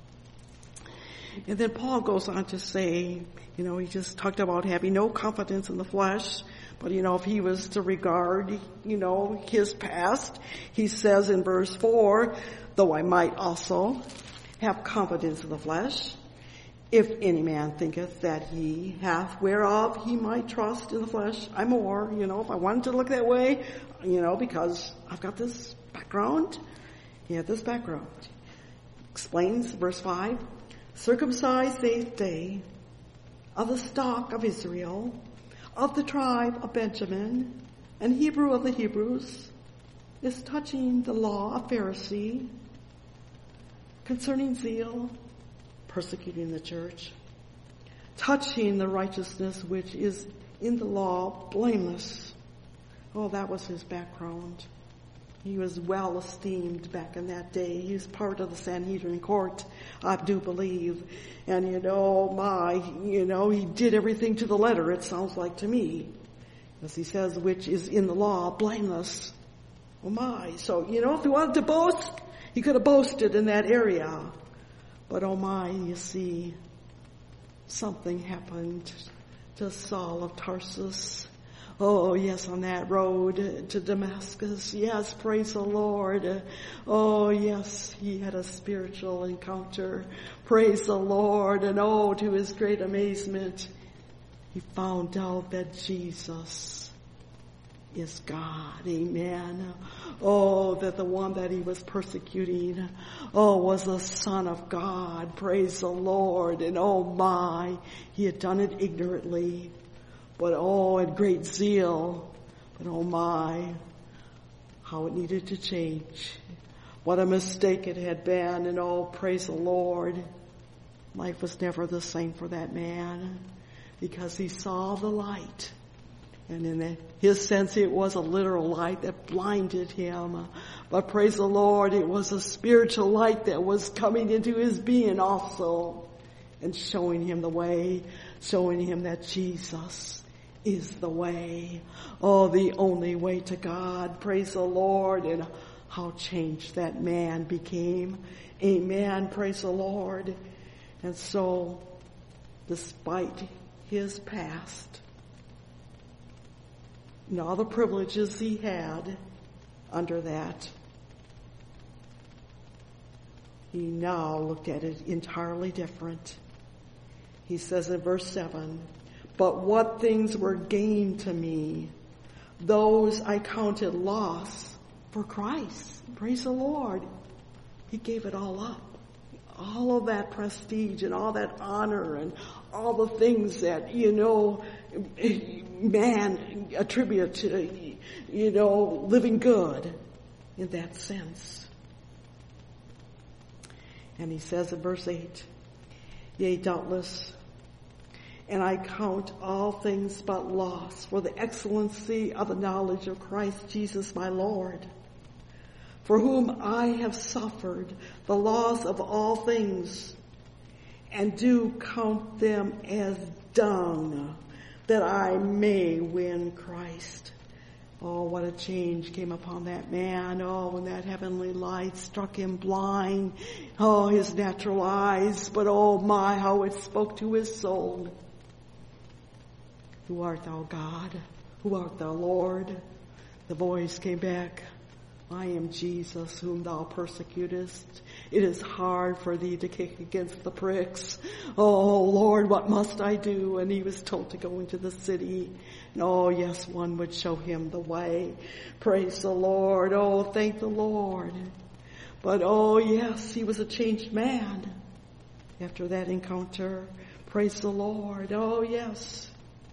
And then Paul goes on to say, you know, he just talked about having no confidence in the flesh. But, you know, if he was to regard, you know, his past, he says in verse four, though I might also have confidence in the flesh, if any man thinketh that he hath whereof he might trust in the flesh, I more, you know, if I wanted to look that way, you know, because I've got this background. He had this background. Explains verse five, circumcised the eighth day, of the stock of Israel, of the tribe of Benjamin, and Hebrew of the Hebrews, is touching the law of Pharisee, concerning zeal, persecuting the church, touching the righteousness which is in the law, blameless. Oh, that was his background. He was well esteemed back in that day. He was part of the Sanhedrin court, I do believe. And you know, my, you know, he did everything to the letter, it sounds like to me. As he says, which is in the law, blameless. Oh my. So, you know, if he wanted to boast, he could have boasted in that area. But oh my, you see, something happened to Saul of Tarsus. Oh, yes, on that road to Damascus. Yes, praise the Lord. Oh, yes, he had a spiritual encounter. Praise the Lord. And oh, to his great amazement, he found out that Jesus is God. Amen. Oh, that the one that he was persecuting, oh, was the Son of God. Praise the Lord. And oh my, he had done it ignorantly. But oh, in great zeal. But oh my, how it needed to change. What a mistake it had been. And oh, praise the Lord. Life was never the same for that man. Because he saw the light. And in the, his sense, it was a literal light that blinded him. But praise the Lord, it was a spiritual light that was coming into his being also. And showing him the way. Showing him that Jesus is the way. Oh, the only way to God. Praise the Lord. And how changed that man became. Amen. Praise the Lord. And so, despite his past, and all the privileges he had under that, he now looked at it entirely different. He says in verse seven, but what things were gained to me, those I counted loss for Christ. Praise the Lord. He gave it all up. All of that prestige and all that honor and all the things that, you know, man attribute to, you know, living good in that sense. And he says in verse eight, yea, doubtless, and I count all things but loss for the excellency of the knowledge of Christ Jesus my Lord, for whom I have suffered the loss of all things, and do count them as dung, that I may win Christ. Oh, what a change came upon that man. Oh, when that heavenly light struck him blind. Oh, his natural eyes. But oh my, how it spoke to his soul. Who art thou, God? Who art thou, Lord? The voice came back. I am Jesus whom thou persecutest. It is hard for thee to kick against the pricks. Oh, Lord, what must I do? And he was told to go into the city. And oh, yes, one would show him the way. Praise the Lord. Oh, thank the Lord. But oh, yes, he was a changed man after that encounter. Praise the Lord. Oh, yes.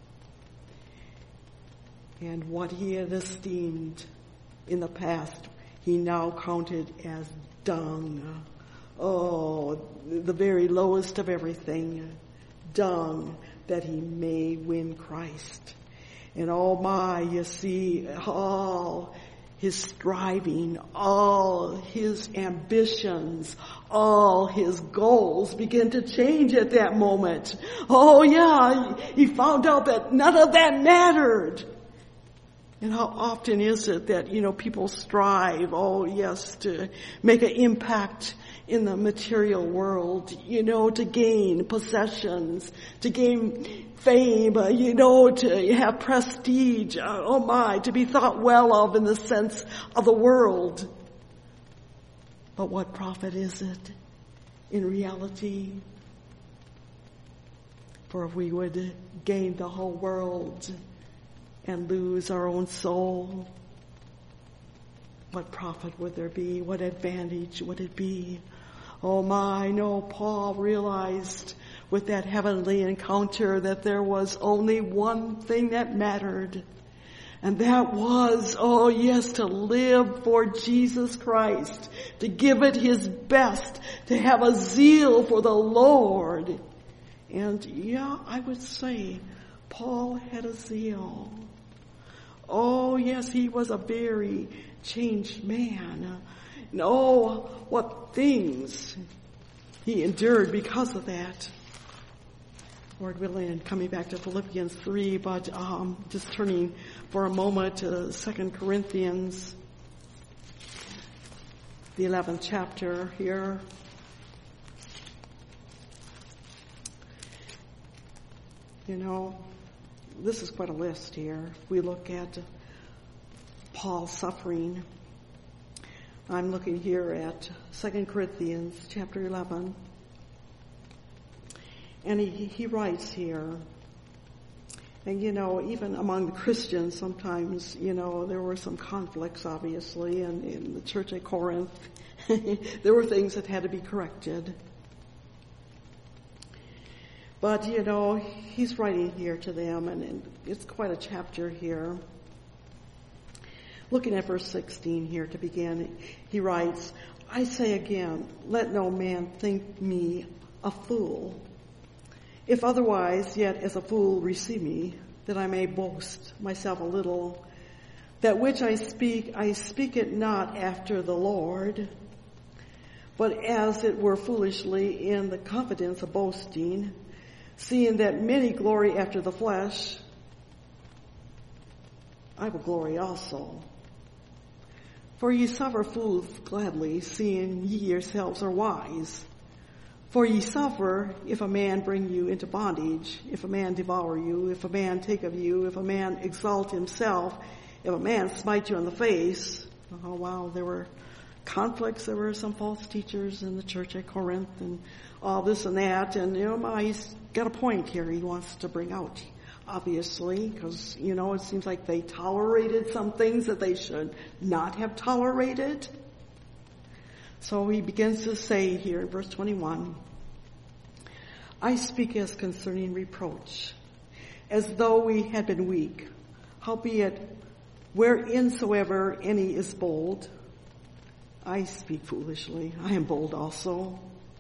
And what he had esteemed in the past, he now counted as dung. Oh, the very lowest of everything. Dung, that he may win Christ. And oh my, you see, all his striving, all his ambitions, all his goals begin to change at that moment. Oh yeah, he found out that none of that mattered. And how often is it that, you know, people strive, oh yes, to make an impact in the material world, you know, to gain possessions, to gain fame, uh, you know, to have prestige, uh, oh my, to be thought well of in the sense of the world. But what profit is it in reality? For if we would gain the whole world and lose our own soul, what profit would there be? What advantage would it be? Oh my, no, Paul realized with that heavenly encounter that there was only one thing that mattered. And that was, oh yes, to live for Jesus Christ, to give it his best, to have a zeal for the Lord. And yeah, I would say Paul had a zeal. Oh yes, he was a very changed man. And oh, what things he endured because of that. Lord willing, coming back to Philippians three, but um, just turning for a moment to Second Corinthians, the eleventh chapter here. You know, this is quite a list here. We look at Paul's suffering. I'm looking here at Second Corinthians chapter eleven. And he, he writes here, and you know, even among the Christians sometimes, you know, there were some conflicts obviously, and in the church at Corinth, there were things that had to be corrected. But, you know, he's writing here to them, and, and it's quite a chapter here. Looking at verse sixteen here to begin, he writes, I say again, let no man think me a fool. If otherwise, yet as a fool receive me, that I may boast myself a little. That which I speak, I speak it not after the Lord, but as it were foolishly in the confidence of boasting, seeing that many glory after the flesh, I will glory also. For ye suffer fools gladly, seeing ye yourselves are wise. For ye suffer if a man bring you into bondage, if a man devour you, if a man take of you, if a man exalt himself, if a man smite you on the face. Oh wow, there were conflicts, there were some false teachers in the church at Corinth and all this and that, and you know, he's got a point here he wants to bring out, obviously, because, you know, it seems like they tolerated some things that they should not have tolerated. So he begins to say here in verse twenty-one, I speak as concerning reproach, as though we had been weak, howbeit whereinsoever any is bold, I speak foolishly, I am bold also.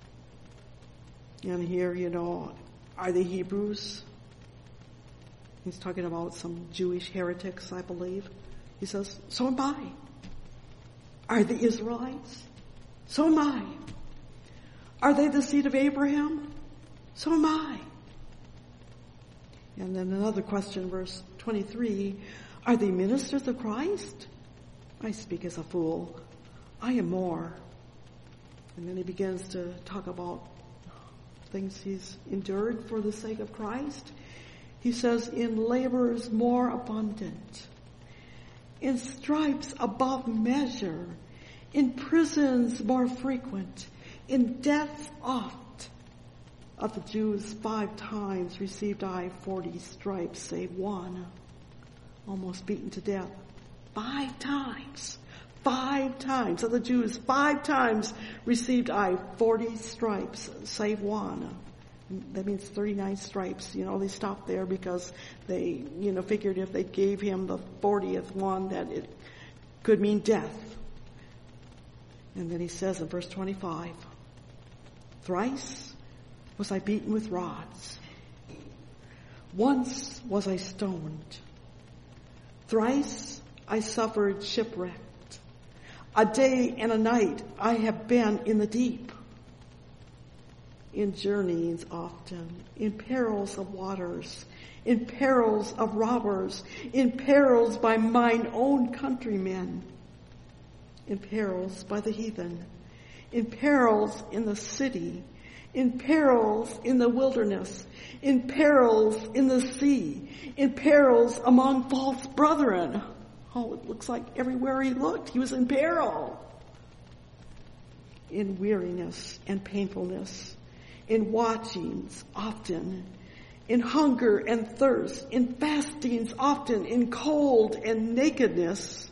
And here, you know, are they Hebrews? He's talking about some Jewish heretics, I believe. He says, so am I. Are the Israelites? So am I. Are they the seed of Abraham? So am I. And then another question, verse twenty-three, are they ministers of Christ? I speak as a fool. I am more. And then he begins to talk about things he's endured for the sake of Christ. He says, in labors more abundant, in stripes above measure, in prisons more frequent, in deaths oft. Of the Jews five times received I forty stripes, save one, almost beaten to death. Five times. Five times. Of the Jews, five times received I forty stripes, save one. That means thirty-nine stripes. You know, they stopped there because they, you know, figured if they gave him the fortieth one that it could mean death. And then he says in verse twenty-five, thrice was I beaten with rods. Once was I stoned. Thrice I suffered shipwrecked. A day and a night I have been in the deep. In journeyings often, in perils of waters, in perils of robbers, in perils by mine own countrymen, in perils by the heathen, in perils in the city, in perils in the wilderness, in perils in the sea, in perils among false brethren. Oh, it looks like everywhere he looked, he was in peril. In weariness and painfulness, in watchings often, in hunger and thirst, in fastings often, in cold and nakedness,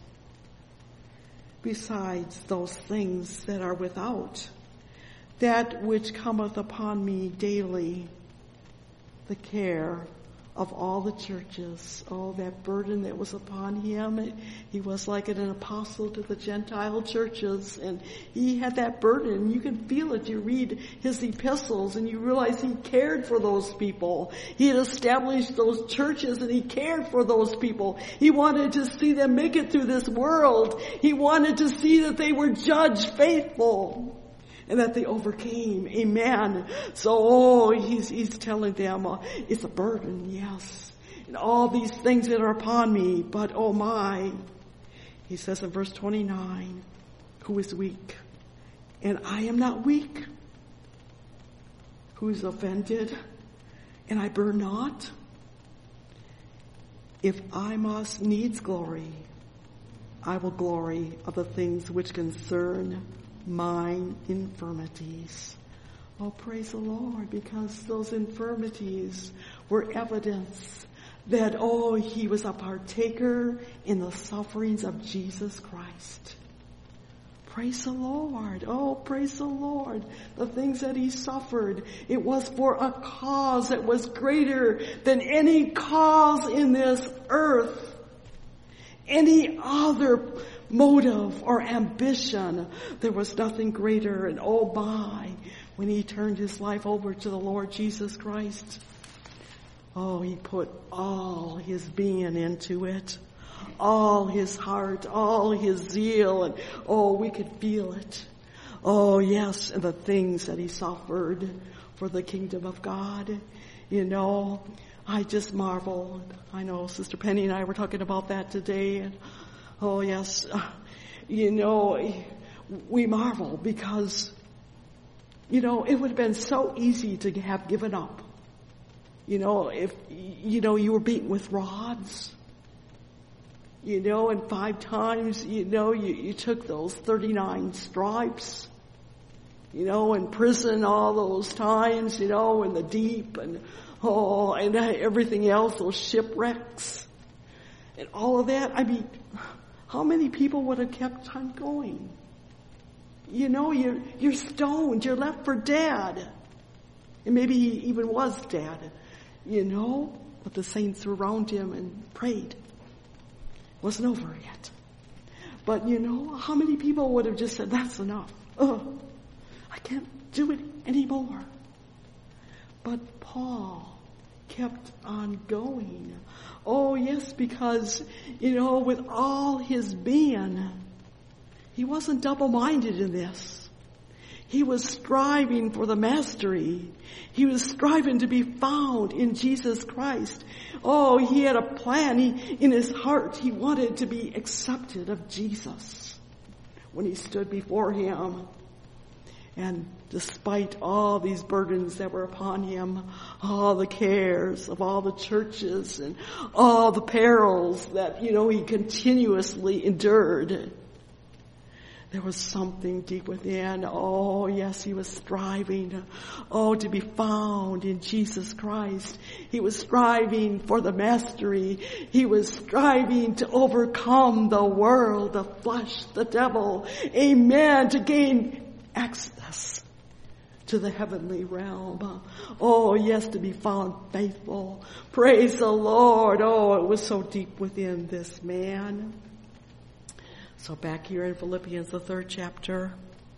besides those things that are without, that which cometh upon me daily, the care of all the churches. Oh, that burden that was upon him. He was like an apostle to the Gentile churches, and he had that burden. You can feel it. You read his epistles, and you realize he cared for those people. He had established those churches, and he cared for those people. He wanted to see them make it through this world. He wanted to see that they were judged faithful, and that they overcame. Amen. So, oh, he's, he's telling them, uh, it's a burden, yes. And all these things that are upon me, but oh my. He says in verse twenty-nine, who is weak? And I am not weak. Who is offended? And I burn not? If I must needs glory, I will glory of the things which concern mine infirmities. Oh, praise the Lord, because those infirmities were evidence that, oh, he was a partaker in the sufferings of Jesus Christ. Praise the Lord. Oh, praise the Lord. The things that he suffered, it was for a cause that was greater than any cause in this earth. Any other motive or ambition. There was nothing greater. And oh my, when he turned his life over to the Lord Jesus Christ, oh, he put all his being into it. All his heart, all his zeal, and oh, we could feel it. Oh yes, and the things that he suffered for the kingdom of God. You know, I just marvel. I know Sister Penny and I were talking about that today, and oh yes, uh, you know, we marvel because, you know, it would have been so easy to have given up. You know, if, you know, you were beaten with rods, you know, and five times, you know, you, you took those thirty-nine stripes, you know, in prison all those times, you know, in the deep, and oh, and everything else, those shipwrecks, and all of that. I mean, how many people would have kept on going? You know, you're, you're stoned, you're left for dead. And maybe he even was dead, you know, but the saints were around him and prayed. It wasn't over yet. But you know, how many people would have just said, that's enough. Oh, I can't do it anymore. But Paul kept on going. Oh yes, because, you know, with all his being, he wasn't double-minded in this. He was striving for the mastery. He was striving to be found in Jesus Christ. Oh, he had a plan. He, in his heart, he wanted to be accepted of Jesus when he stood before him. And despite all these burdens that were upon him, all the cares of all the churches and all the perils that, you know, he continuously endured, there was something deep within. Oh, yes, he was striving, oh, to be found in Jesus Christ. He was striving for the mastery. He was striving to overcome the world, the flesh, the devil. Amen. To gain access to the heavenly realm. Oh, yes, to be found faithful. Praise the Lord. Oh, it was so deep within this man. So back here in Philippians, the third chapter.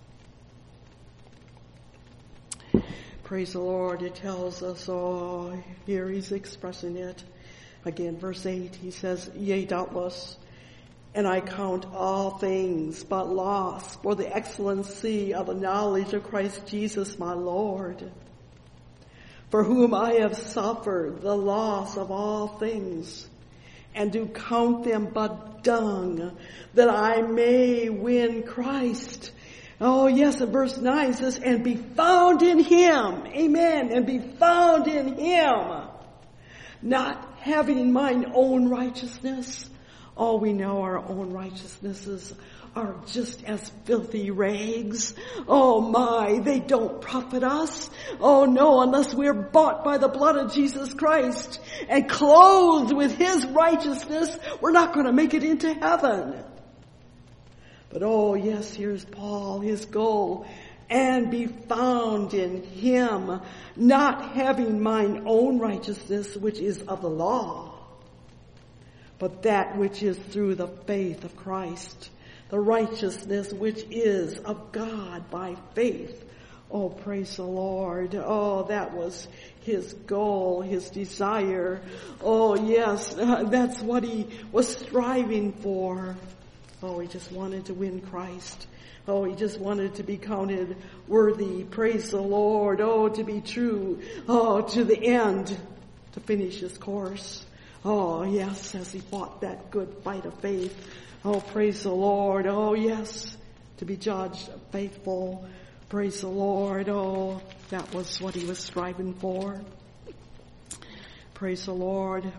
Praise the Lord. It tells us, oh, here he's expressing it. Again, verse eight, he says, yea, doubtless, and I count all things but loss for the excellency of the knowledge of Christ Jesus my Lord, for whom I have suffered the loss of all things, and do count them but dung, that I may win Christ. Oh yes, in verse nine it says, and be found in him. Amen. And be found in him. Not having mine own righteousness. Oh, we know our own righteousnesses are just as filthy rags. Oh my, they don't profit us. Oh no, unless we're bought by the blood of Jesus Christ and clothed with his righteousness, we're not going to make it into heaven. But oh yes, here's Paul, his goal, and be found in him, not having mine own righteousness, which is of the law, but that which is through the faith of Christ, the righteousness which is of God by faith. Oh, praise the Lord. Oh, that was his goal, his desire. Oh, yes, uh, that's what he was striving for. Oh, he just wanted to win Christ. Oh, he just wanted to be counted worthy. Praise the Lord. Oh, to be true. Oh, to the end, to finish his course. Oh, yes, as he fought that good fight of faith. Oh, praise the Lord. Oh, yes, to be judged faithful. Praise the Lord. Oh, that was what he was striving for. Praise the Lord.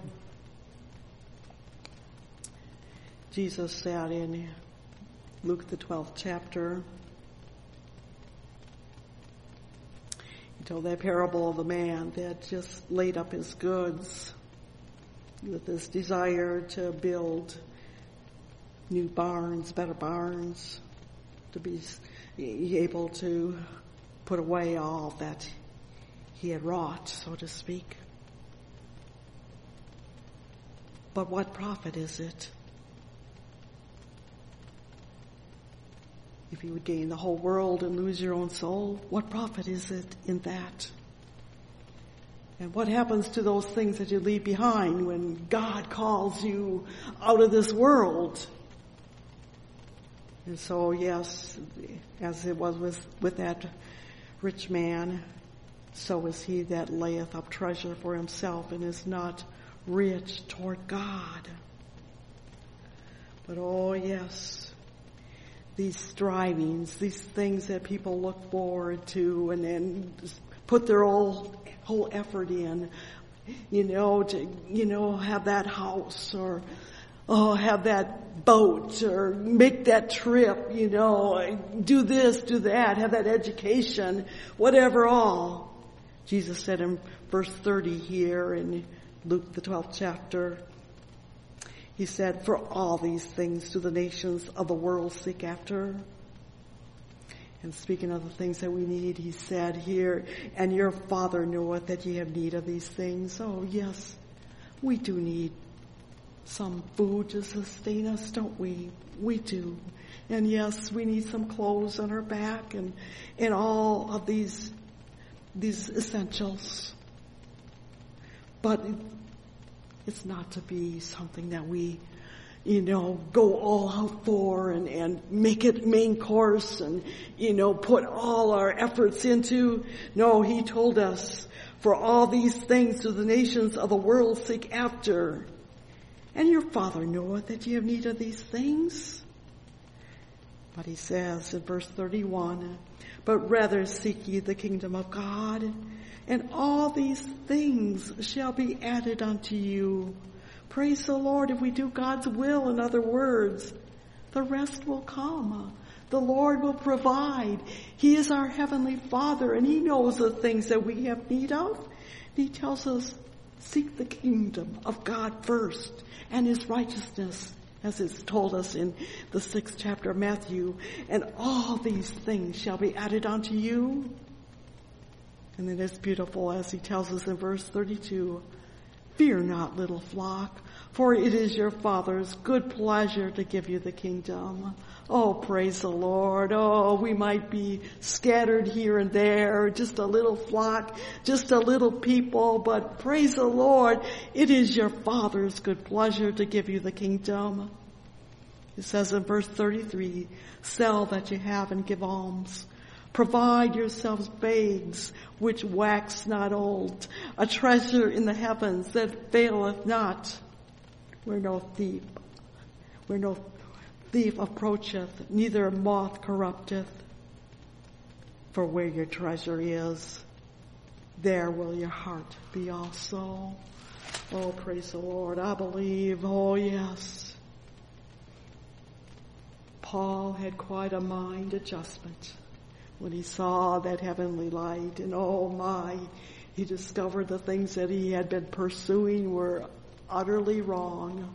Jesus said in Luke the twelfth chapter, he told that parable of the man that just laid up his goods with this desire to build new barns, better barns, to be able to put away all that he had wrought, so to speak. But what profit is it if you would gain the whole world and lose your own soul? What profit is it in that? And what happens to those things that you leave behind when God calls you out of this world? And so, yes, as it was with, with that rich man, so is he that layeth up treasure for himself and is not rich toward God. But oh, yes, these strivings, these things that people look forward to and then put their whole, whole effort in, you know, to, you know, have that house or, oh, have that boat or make that trip, you know, do this, do that, have that education, whatever all. Jesus said in verse thirty here in Luke the twelfth chapter, he said, for all these things do the nations of the world seek after. And speaking of the things that we need, he said here, and your Father knoweth that ye have need of these things. Oh, yes, we do need some food to sustain us, don't we? We do. And yes, we need some clothes on our back and, and all of these, these essentials. But it's not to be something that we you know, go all out for and, and make it main course and, you know, put all our efforts into. No, he told us, for all these things do the nations of the world seek after. And your Father knoweth that ye have need of these things. But he says in verse thirty-one, but rather seek ye the kingdom of God, and all these things shall be added unto you. Praise the Lord. If we do God's will, in other words, the rest will come. The Lord will provide. He is our heavenly Father, and he knows the things that we have need of. He tells us, seek the kingdom of God first and his righteousness, as it's told us in the sixth chapter of Matthew. And all these things shall be added unto you. And then it's beautiful as he tells us in verse thirty-two, fear not, little flock, for it is your Father's good pleasure to give you the kingdom. Oh, praise the Lord. Oh, we might be scattered here and there, just a little flock, just a little people, but praise the Lord, it is your Father's good pleasure to give you the kingdom. It says in verse thirty-three, sell that you have and give alms. Provide yourselves bags which wax not old, a treasure in the heavens that faileth not, where no thief, where no thief approacheth, neither moth corrupteth. For where your treasure is, there will your heart be also. Oh, praise the Lord. I believe. Oh, yes. Paul had quite a mind adjustment when he saw that heavenly light, and oh my, he discovered the things that he had been pursuing were utterly wrong.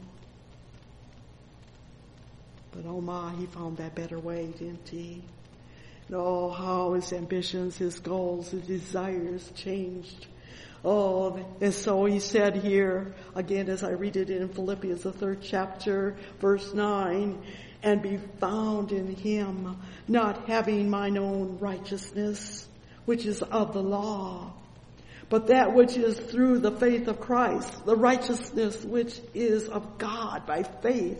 But oh my, he found that better way, didn't he? And oh, how his ambitions, his goals, his desires changed. Oh, and so he said here, again as I read it in Philippians, the third chapter, verse nine, and be found in him, not having mine own righteousness, which is of the law, but that which is through the faith of Christ, the righteousness which is of God by faith.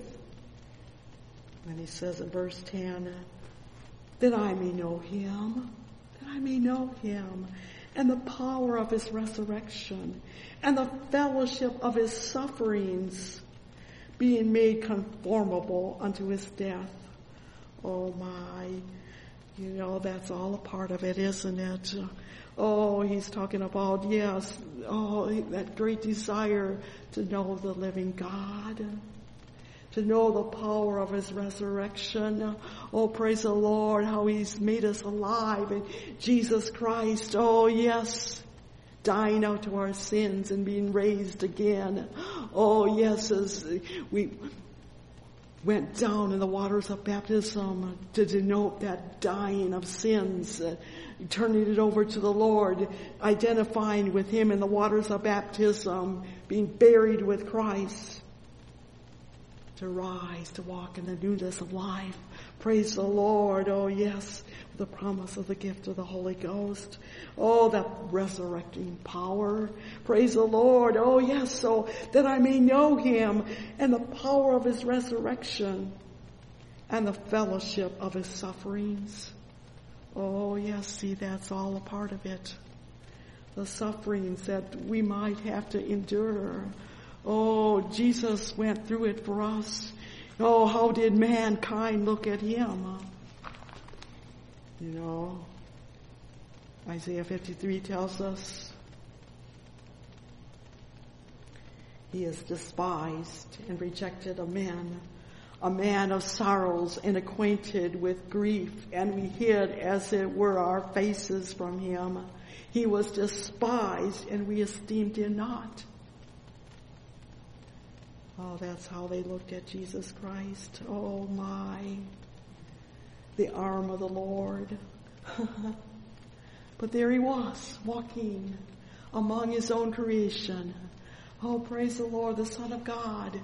And he says in verse ten, that I may know him, that I may know him, and the power of his resurrection, and the fellowship of his sufferings, being made conformable unto his death. Oh my, you know, that's all a part of it, isn't it? Oh, he's talking about, yes, oh, that great desire to know the living God, to know the power of his resurrection. Oh, praise the Lord, how he's made us alive in Jesus Christ. Oh, yes, dying out to our sins and being raised again. Oh, yes, as we went down in the waters of baptism to denote that dying of sins, uh, turning it over to the Lord, identifying with him in the waters of baptism, being buried with Christ, to rise, to walk in the newness of life. Praise the Lord. Oh, yes, the promise of the gift of the Holy Ghost. Oh, that resurrecting power. Praise the Lord. Oh, yes, so that I may know him and the power of his resurrection and the fellowship of his sufferings. Oh, yes, see, that's all a part of it. The sufferings that we might have to endure. Oh, Jesus went through it for us. Oh, how did mankind look at him? You know, Isaiah fifty-three tells us he is despised and rejected of men, a man of sorrows and acquainted with grief, and we hid as it were our faces from him. He was despised and we esteemed him not. Oh, that's how they looked at Jesus Christ. Oh my, the arm of the Lord. But there he was, walking among his own creation. Oh, praise the Lord, the Son of God.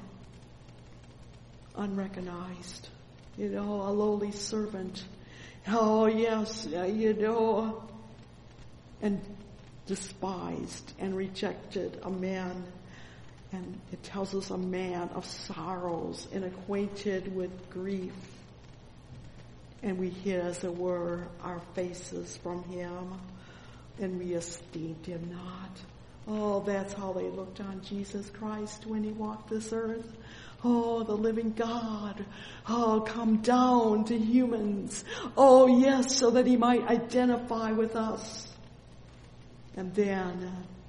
Unrecognized. You know, a lowly servant. Oh, yes, you know, and despised and rejected, a man And it tells us a man of sorrows and acquainted with grief. And we hid, as it were, our faces from him, and we esteemed him not. Oh, that's how they looked on Jesus Christ when he walked this earth. Oh, the living God. Oh, come down to humans. Oh, yes, so that he might identify with us. And then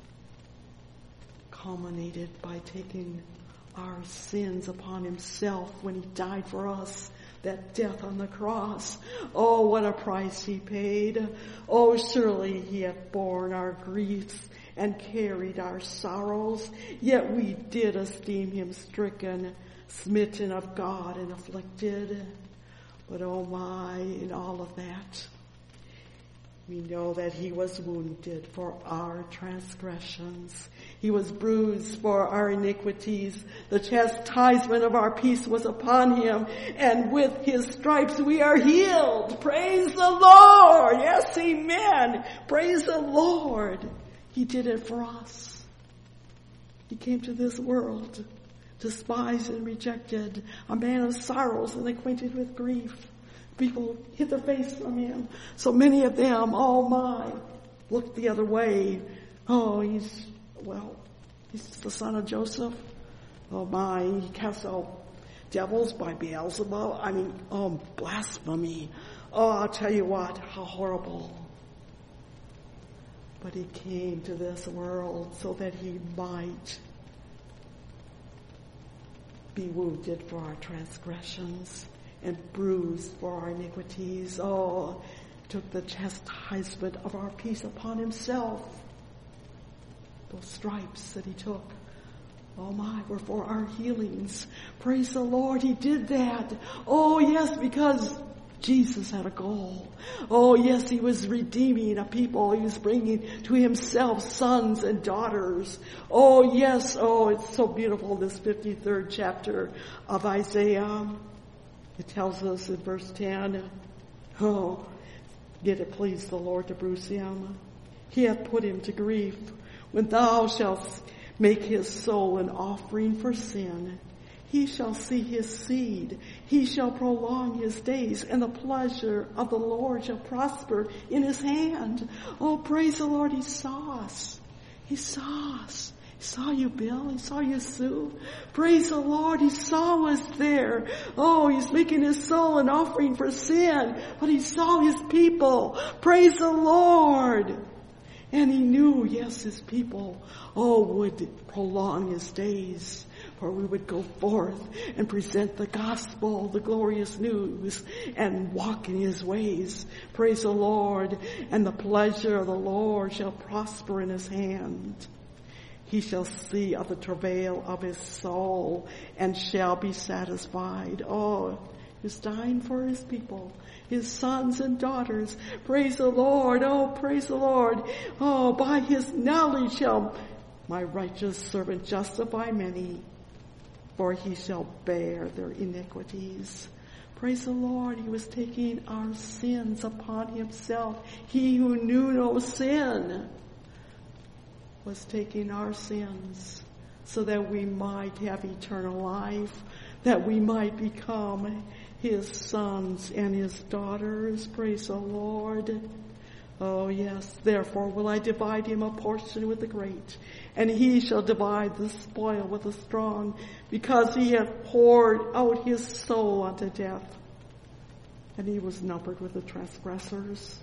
culminated by taking our sins upon himself when he died for us. That death on the cross. Oh, what a price he paid. Oh, surely he hath borne our griefs and carried our sorrows. Yet we did esteem him stricken, smitten of God, and afflicted. But oh my, in all of that, we know that he was wounded for our transgressions. He was bruised for our iniquities. The chastisement of our peace was upon him, and with his stripes we are healed. Praise the Lord. Yes, amen. Praise the Lord. He did it for us. He came to this world, despised and rejected, a man of sorrows and acquainted with grief. People hid their face from him. So many of them, oh my, looked the other way. Oh, he's, well, he's the son of Joseph. Oh my, he casts out devils by Beelzebub. I mean, oh, blasphemy. Oh, I'll tell you what, how horrible. But he came to this world so that he might be wounded for our transgressions and bruised for our iniquities. Oh, took the chastisement of our peace upon himself. Those stripes that he took, oh my, were for our healings. Praise the Lord, he did that. Oh yes, because Jesus had a goal. Oh yes, he was redeeming a people. He was bringing to himself sons and daughters. Oh yes, oh it's so beautiful, this fifty-third chapter of Isaiah. It tells us in verse ten, oh, yet it pleased the Lord to bruise him. He hath put him to grief. When thou shalt make his soul an offering for sin, he shall see his seed. He shall prolong his days, and the pleasure of the Lord shall prosper in his hand. Oh, praise the Lord, he saw us. He saw us. He saw you, Bill. He saw you, Sue. Praise the Lord, he saw us there. Oh, he's making his soul an offering for sin, but he saw his people. Praise the Lord. And he knew, yes, his people, oh, would prolong his days. For we would go forth and present the gospel, the glorious news, and walk in his ways. Praise the Lord. And the pleasure of the Lord shall prosper in his hand. He shall see of the travail of his soul and shall be satisfied. Oh, he's dying for his people, his sons and daughters. Praise the Lord. Oh, praise the Lord. Oh, by his knowledge shall my righteous servant justify many, for he shall bear their iniquities. Praise the Lord. He was taking our sins upon himself. He who knew no sin was taking our sins so that we might have eternal life, that we might become his sons and his daughters. Praise the Lord. Oh yes, therefore will I divide him a portion with the great, and he shall divide the spoil with the strong, because he hath poured out his soul unto death, and he was numbered with the transgressors.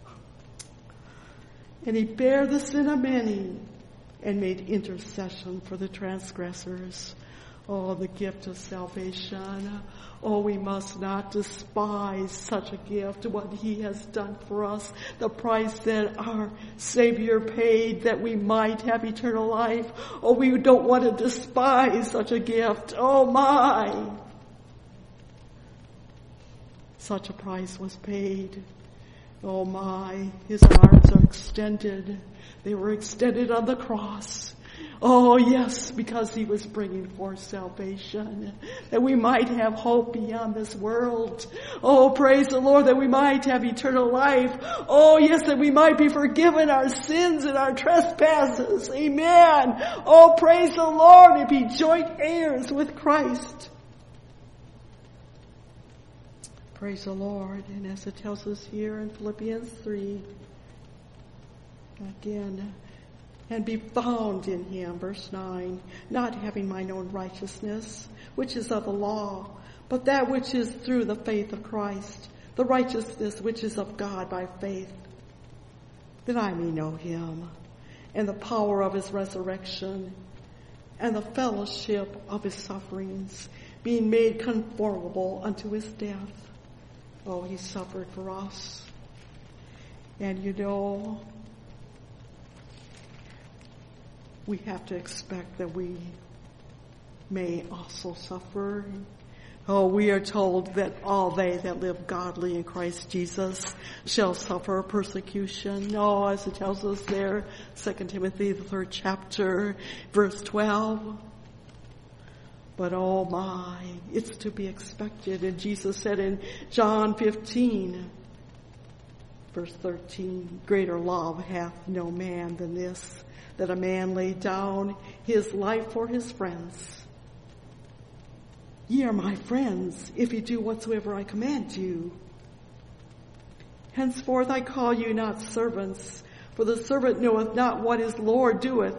And he bare the sin of many, and made intercession for the transgressors. Oh, the gift of salvation. Oh, we must not despise such a gift, what he has done for us, the price that our Savior paid that we might have eternal life. Oh, we don't want to despise such a gift. Oh my! Such a price was paid. Oh my, his arms are extended. They were extended on the cross. Oh yes, because he was bringing forth salvation, that we might have hope beyond this world. Oh, praise the Lord, that we might have eternal life. Oh yes, that we might be forgiven our sins and our trespasses. Amen. Oh, praise the Lord, and be joint heirs with Christ. Praise the Lord. And as it tells us here in Philippians three, again, and be found in him, verse nine, not having mine own righteousness, which is of the law, but that which is through the faith of Christ, the righteousness which is of God by faith, that I may know him, and the power of his resurrection, and the fellowship of his sufferings, being made conformable unto his death. Oh, he suffered for us. And you know, we have to expect that we may also suffer. Oh, we are told that all they that live godly in Christ Jesus shall suffer persecution. Oh, as it tells us there, Second Timothy, the third chapter, verse twelve. But oh my, it's to be expected. And Jesus said in John fifteen, verse thirteen, greater love hath no man than this, that a man lay down his life for his friends. Ye are my friends, if ye do whatsoever I command you. Henceforth I call you not servants, for the servant knoweth not what his Lord doeth.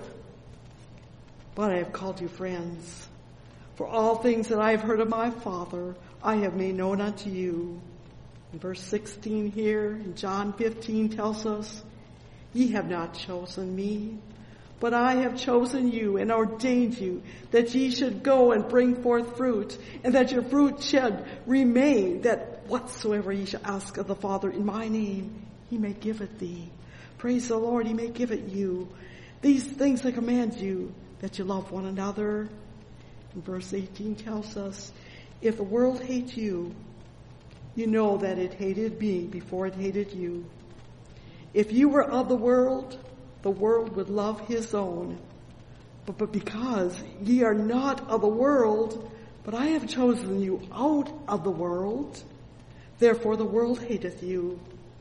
But I have called you friends. For all things that I have heard of my Father, I have made known unto you. In verse sixteen here, in John fifteen tells us, ye have not chosen me, but I have chosen you and ordained you that ye should go and bring forth fruit, and that your fruit should remain, that whatsoever ye shall ask of the Father in my name, he may give it thee. Praise the Lord, he may give it you. These things I command you, that you love one another. And verse eighteen tells us, if the world hates you, you know that it hated me before it hated you. If you were of the world, the world would love his own. But, but because ye are not of the world, but I have chosen you out of the world, therefore the world hateth you.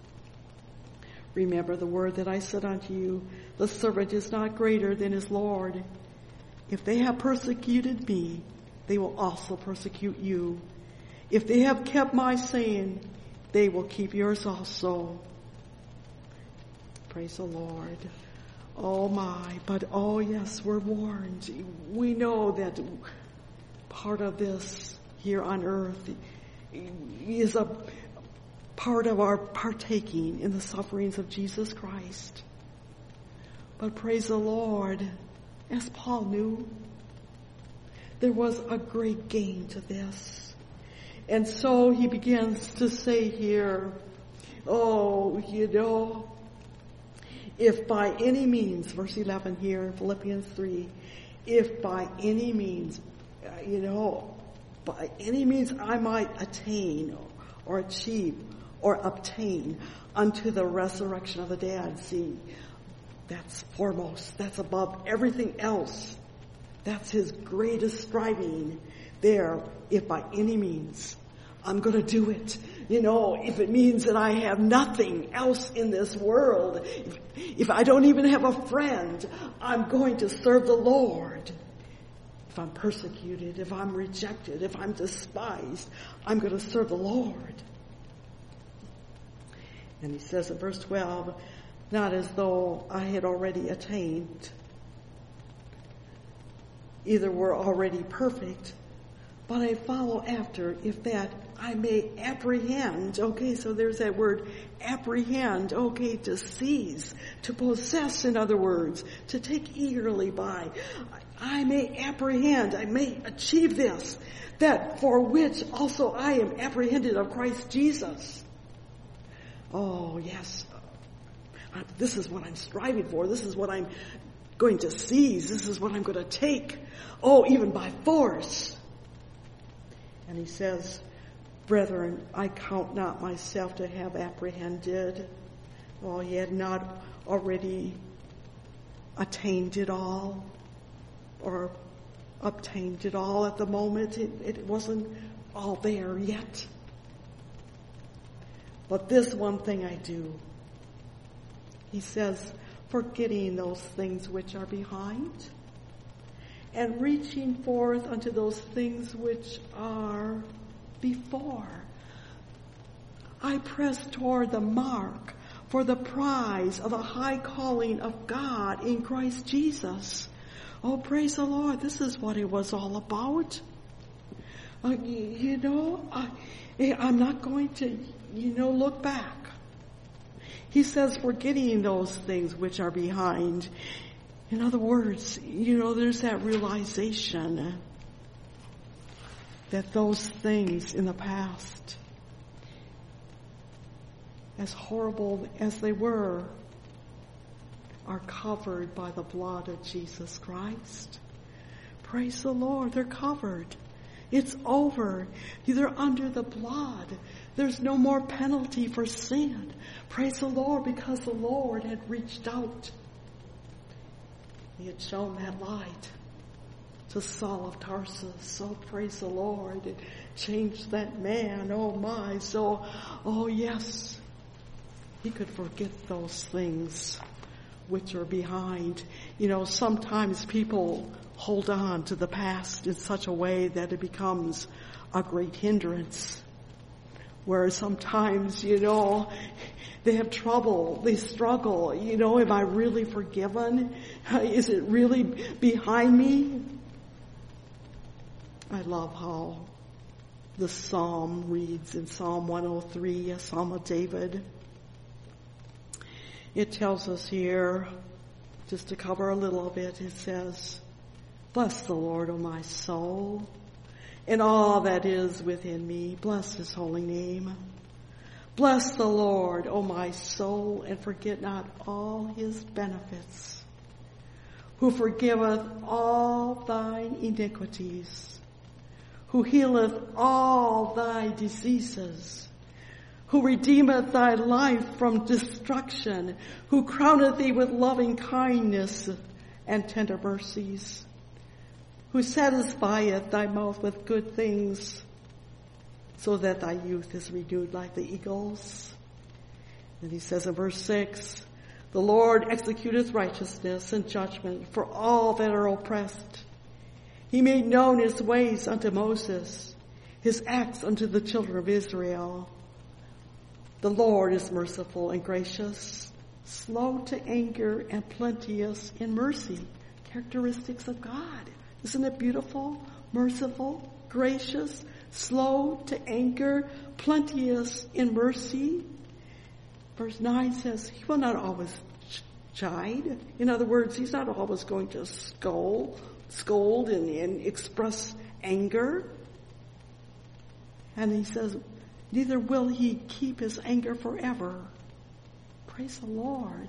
Remember the word that I said unto you, the servant is not greater than his Lord. If they have persecuted me, they will also persecute you. If they have kept my saying, they will keep yours also. Praise the Lord. Oh my, but oh yes, we're warned. We know that part of this here on earth is a part of our partaking in the sufferings of Jesus Christ. But praise the Lord, as Paul knew, there was a great gain to this. And so he begins to say here, oh, you know, if by any means, verse eleven here in Philippians three, if by any means, you know, by any means I might attain or achieve or obtain unto the resurrection of the dead. See, that's foremost. That's above everything else. That's his greatest striving there. If by any means, I'm going to do it. You know, if it means that I have nothing else in this world, if, if I don't even have a friend, I'm going to serve the Lord. If I'm persecuted, if I'm rejected, if I'm despised, I'm going to serve the Lord. And he says in verse twelve, not as though I had already attained, either were already perfect, but I follow after, if that I may apprehend. Okay, so there's that word, apprehend. Okay, to seize, to possess, in other words, to take eagerly by. I may apprehend, I may achieve this, that for which also I am apprehended of Christ Jesus. Oh, yes. This is what I'm striving for. This is what I'm going to seize. This is what I'm going to take. Oh, even by force. And he says, brethren, I count not myself to have apprehended. Oh, he had not already attained it all. or obtained it all at the moment. It, it wasn't all there yet. But this one thing I do. He says, forgetting those things which are behind and reaching forth unto those things which are before. I press toward the mark for the prize of the high calling of God in Christ Jesus. Oh, praise the Lord. This is what it was all about. Uh, you know, I, I'm not going to, you know, look back. He says, forgetting those things which are behind. In other words, you know, there's that realization that those things in the past, as horrible as they were, are covered by the blood of Jesus Christ. Praise the Lord. They're covered. It's over. They're under the blood. There's no more penalty for sin. Praise the Lord, because the Lord had reached out. He had shown that light to Saul of Tarsus. So praise the Lord. It changed that man. Oh my. So, oh yes. He could forget those things which are behind. You know, sometimes people hold on to the past in such a way that it becomes a great hindrance. Where sometimes, you know, they have trouble, they struggle. You know, am I really forgiven? Is it really behind me? I love how the psalm reads in Psalm one oh three, a psalm of David. It tells us here, just to cover a little of it, it says, bless the Lord, O my soul, and all that is within me. Bless his holy name. Bless the Lord, O my soul, and forget not all his benefits, who forgiveth all thine iniquities, who healeth all thy diseases, who redeemeth thy life from destruction, who crowneth thee with loving kindness and tender mercies, who satisfieth thy mouth with good things, so that thy youth is renewed like the eagles. And he says in verse six, the Lord executeth righteousness and judgment for all that are oppressed. He made known his ways unto Moses, his acts unto the children of Israel. The Lord is merciful and gracious, slow to anger and plenteous in mercy. Characteristics of God. Isn't it beautiful? Merciful, gracious, slow to anger, plenteous in mercy. Verse nine says, he will not always chide. In other words, he's not always going to scold, scold and, and express anger. And he says, neither will he keep his anger forever. Praise the Lord.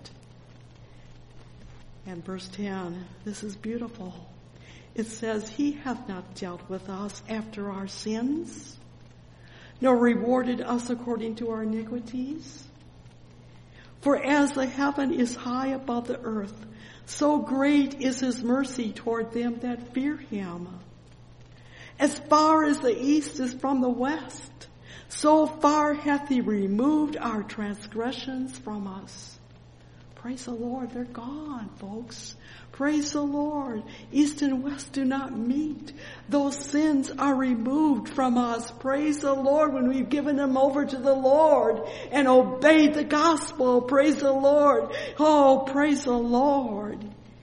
And verse ten, this is beautiful. It says, he hath not dealt with us after our sins, nor rewarded us according to our iniquities. For as the heaven is high above the earth, so great is his mercy toward them that fear him. As far as the east is from the west, so far hath he removed our transgressions from us. Praise the Lord, they're gone, folks. Praise the Lord. East and west do not meet. Those sins are removed from us. Praise the Lord when we've given them over to the Lord and obeyed the gospel. Praise the Lord. Oh, praise the Lord.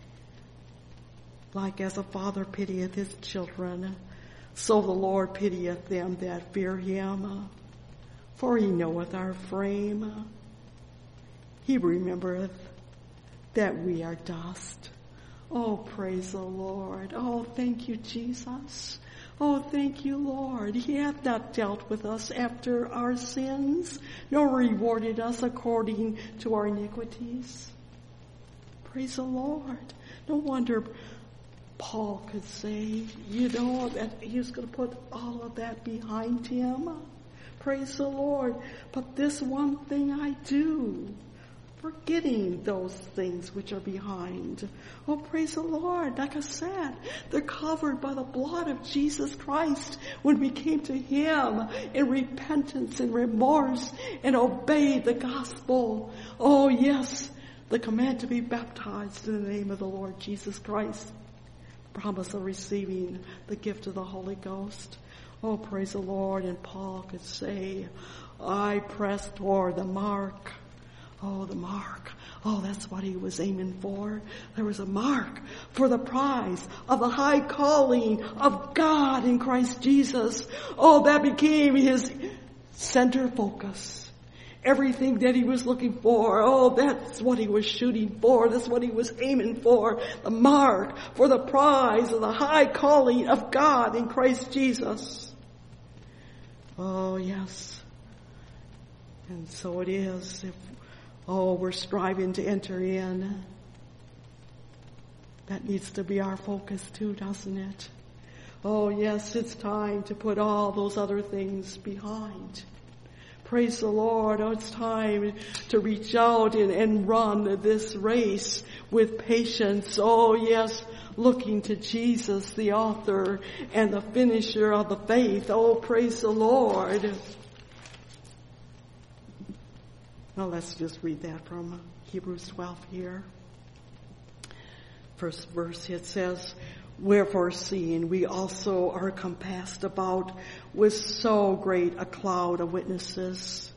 Like as a father pitieth his children, so the Lord pitieth them that fear him. For he knoweth our frame. He remembereth that we are dust. Oh, praise the Lord. Oh, thank you, Jesus. Oh, thank you, Lord. He hath not dealt with us after our sins, nor rewarded us according to our iniquities. Praise the Lord. No wonder Paul could say, you know, that he was going to put all of that behind him. Praise the Lord. But this one thing I do, forgetting those things which are behind. Oh, praise the Lord. Like I said, they're covered by the blood of Jesus Christ when we came to him in repentance and remorse and obeyed the gospel. Oh, yes, the command to be baptized in the name of the Lord Jesus Christ. Promise of receiving the gift of the Holy Ghost. Oh, praise the Lord. And Paul could say, I press toward the mark. Oh, the mark. Oh, that's what he was aiming for. There was a mark for the prize of the high calling of God in Christ Jesus. Oh, that became his center focus. Everything that he was looking for, oh, that's what he was shooting for. That's what he was aiming for. The mark for the prize of the high calling of God in Christ Jesus. Oh, yes. And so it is. If, oh, we're striving to enter in. That needs to be our focus too, doesn't it? Oh, yes, it's time to put all those other things behind. Praise the Lord. Oh, it's time to reach out and, and run this race with patience. Oh, yes, looking to Jesus, the author and the finisher of the faith. Oh, praise the Lord. Now let's just read that from Hebrews twelve here. First verse, it says, wherefore, seeing we also are compassed about with so great a cloud of witnesses,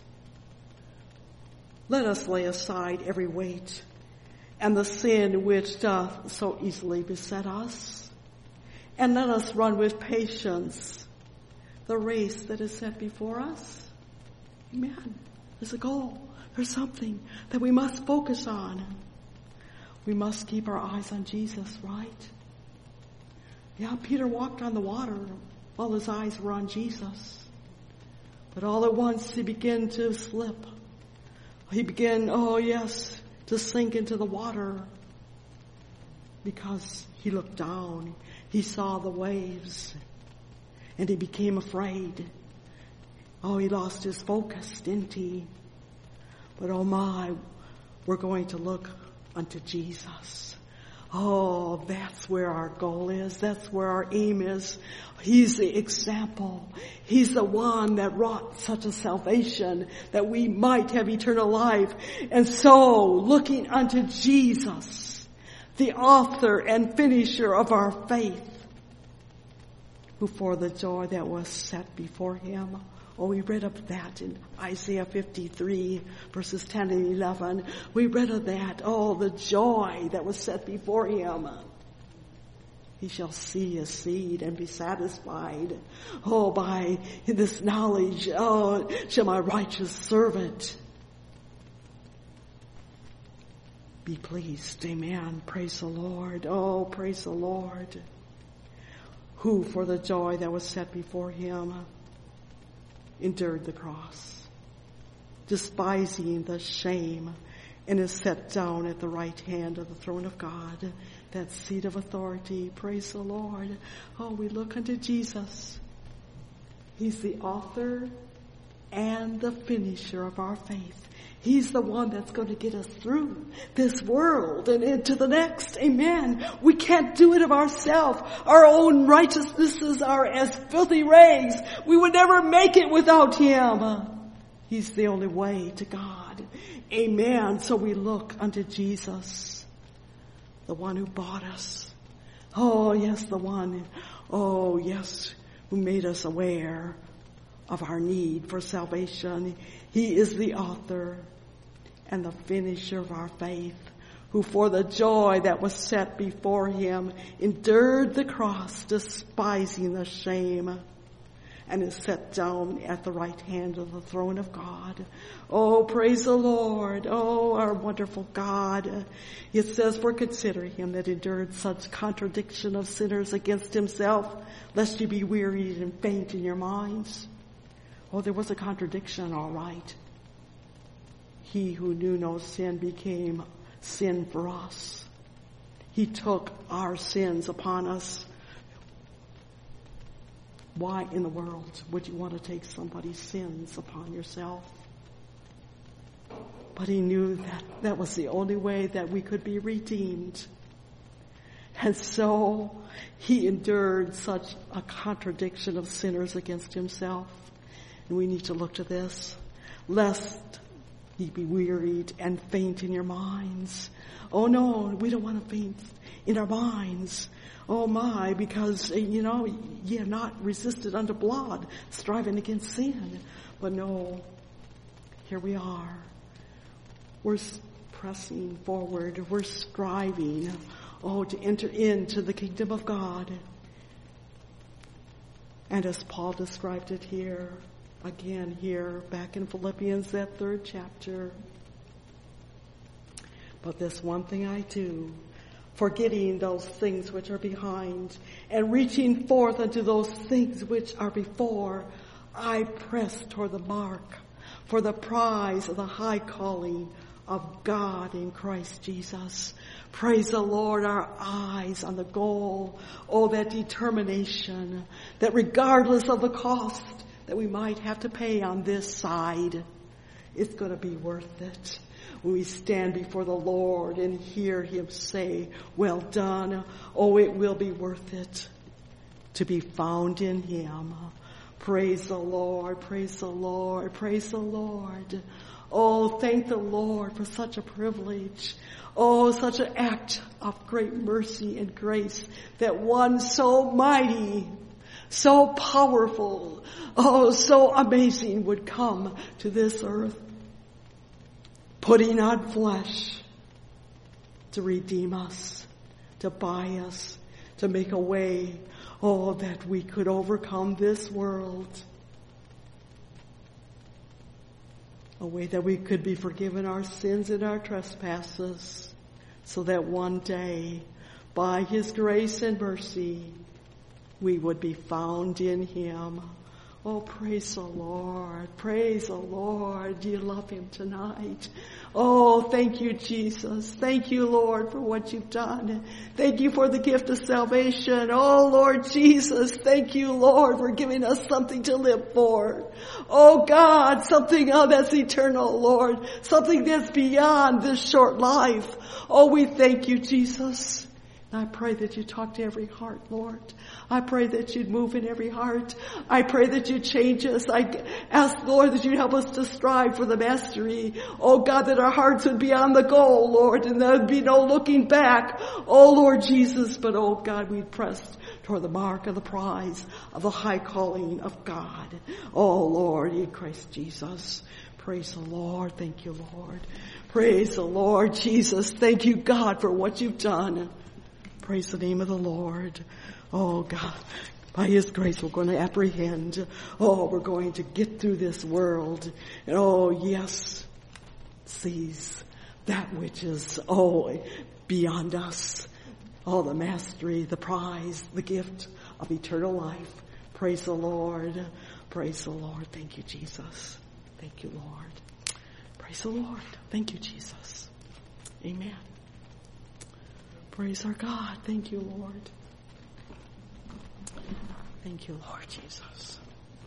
let us lay aside every weight and the sin which doth so easily beset us, and let us run with patience the race that is set before us. Amen. There's a goal. There's something that we must focus on. We must keep our eyes on Jesus, right? Yeah, Peter walked on the water while his eyes were on Jesus. But all at once he began to slip. He began, oh yes, to sink into the water because he looked down. He saw the waves and he became afraid. Oh, he lost his focus, didn't he? But oh my, we're going to look unto Jesus. Oh, that's where our goal is. That's where our aim is. He's the example. He's the one that wrought such a salvation that we might have eternal life. And so, looking unto Jesus, the author and finisher of our faith, who for the joy that was set before him. Oh, we read of that in Isaiah fifty-three, verses ten and eleven. We read of that. Oh, the joy that was set before him. He shall see his seed and be satisfied. Oh, by this knowledge, oh, shall my righteous servant be pleased. Amen. Praise the Lord. Oh, praise the Lord. Who for the joy that was set before him endured the cross, despising the shame, and is set down at the right hand of the throne of God, that seat of authority. Praise the Lord. Oh, we look unto Jesus. He's the author and the finisher of our faith. He's the one that's going to get us through this world and into the next. Amen. We can't do it of ourselves. Our own righteousnesses are as filthy rags. We would never make it without him. He's the only way to God. Amen. So we look unto Jesus, the one who bought us. Oh, yes, the one, oh, yes, who made us aware of our need for salvation. He is the author and the finisher of our faith, who for the joy that was set before him endured the cross, despising the shame, and is set down at the right hand of the throne of God. Oh, praise the Lord. Oh, our wonderful God. It says, for consider him that endured such contradiction of sinners against himself, lest you be wearied and faint in your minds. Oh, there was a contradiction, all right. He who knew no sin became sin for us. He took our sins upon us. Why in the world would you want to take somebody's sins upon yourself? But he knew that that was the only way that we could be redeemed. And so he endured such a contradiction of sinners against himself. And we need to look to this, lest ye be wearied and faint in your minds. Oh no, we don't want to faint in our minds. Oh my, because, you know, ye have not resisted unto blood, striving against sin. But no, here we are. We're pressing forward. We're striving, oh, to enter into the kingdom of God. And as Paul described it here, again here, back in Philippians, that third chapter. But this one thing I do, forgetting those things which are behind, and reaching forth unto those things which are before, I press toward the mark for the prize of the high calling of God in Christ Jesus. Praise the Lord, our eyes on the goal. Oh, that determination that regardless of the cost that we might have to pay on this side, it's going to be worth it. When we stand before the Lord and hear him say, well done, oh, it will be worth it to be found in him. Praise the Lord, praise the Lord, praise the Lord. Oh, thank the Lord for such a privilege. Oh, such an act of great mercy and grace that one so mighty, so powerful, oh, so amazing would come to this earth, putting on flesh to redeem us, to buy us, to make a way, oh, that we could overcome this world. A way that we could be forgiven our sins and our trespasses, so that one day, by his grace and mercy, we would be found in him. Oh, praise the Lord. Praise the Lord. Do you love him tonight? Oh, thank you, Jesus. Thank you, Lord, for what you've done. Thank you for the gift of salvation. Oh, Lord Jesus, thank you, Lord, for giving us something to live for. Oh, God, something oh, that's eternal, Lord. Something that's beyond this short life. Oh, we thank you, Jesus. I pray that you talk to every heart, Lord. I pray that you'd move in every heart. I pray that you'd change us. I ask, Lord, that you'd help us to strive for the mastery. Oh, God, that our hearts would be on the goal, Lord, and there would be no looking back. Oh, Lord Jesus, but oh, God, we'd press toward the mark of the prize of the high calling of God. Oh, Lord, in Christ Jesus. Praise the Lord. Thank you, Lord. Praise the Lord Jesus. Thank you, God, for what you've done. Praise the name of the Lord. Oh, God, by his grace, we're going to apprehend. Oh, we're going to get through this world. And oh, yes, seize that which is, oh, beyond us. Oh, the mastery, the prize, the gift of eternal life. Praise the Lord. Praise the Lord. Thank you, Jesus. Thank you, Lord. Praise the Lord. Thank you, Jesus. Amen. Praise our God. Thank you, Lord. Thank you, Lord Jesus.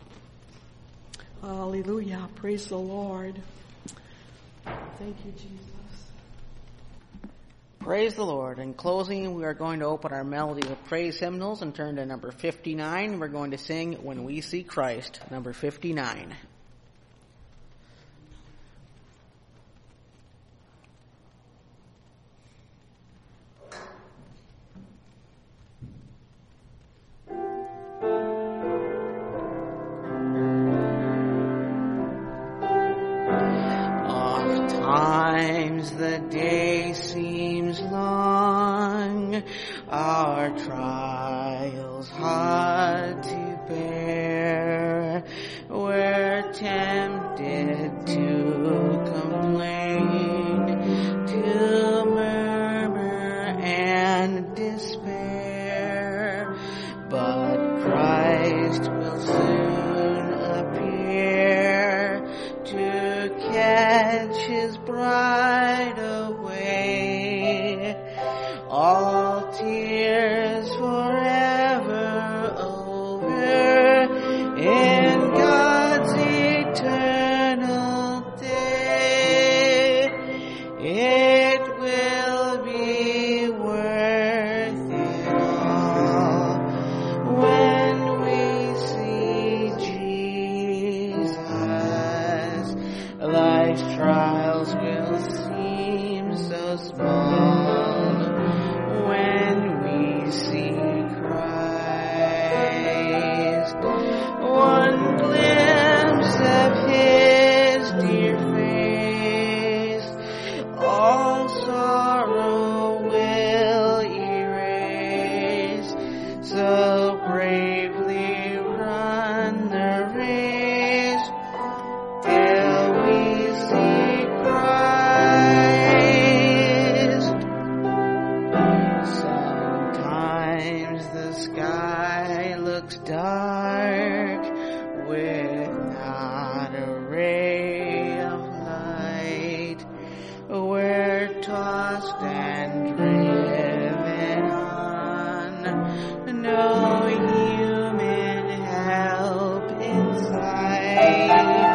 Hallelujah. Praise the Lord. Thank you, Jesus.
Praise the Lord. In closing, we are going to open our melody of praise hymnals and turn to number fifty-nine. We're going to sing When We See Christ, number fifty-nine. The day seems long, our trials hard to bear. We're tempted to complain, to murmur and despair, but Christ will soon appear to catch his bride away. All tears forever over in God's eternal day. looks dark without a ray of light, we're tossed and driven on, no human help in sight.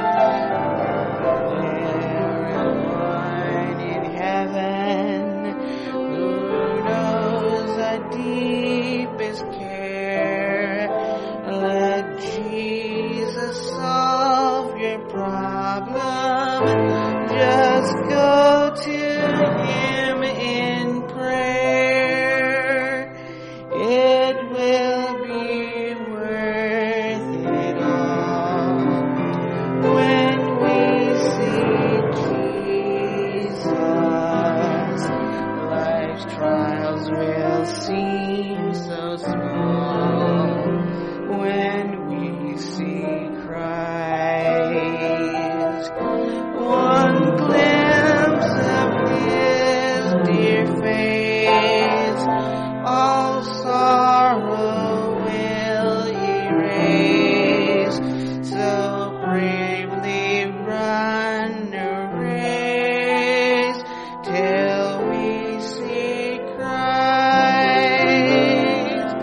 There is one in heaven who knows the deepest care. Let Jesus solve your problem. Just go to Him in prayer. It will be worth it all when we see Jesus. Life's trials will seem so small when we see Christ. One glimpse of His dear face, all sorrow will erase. So bravely run a race till we see Christ.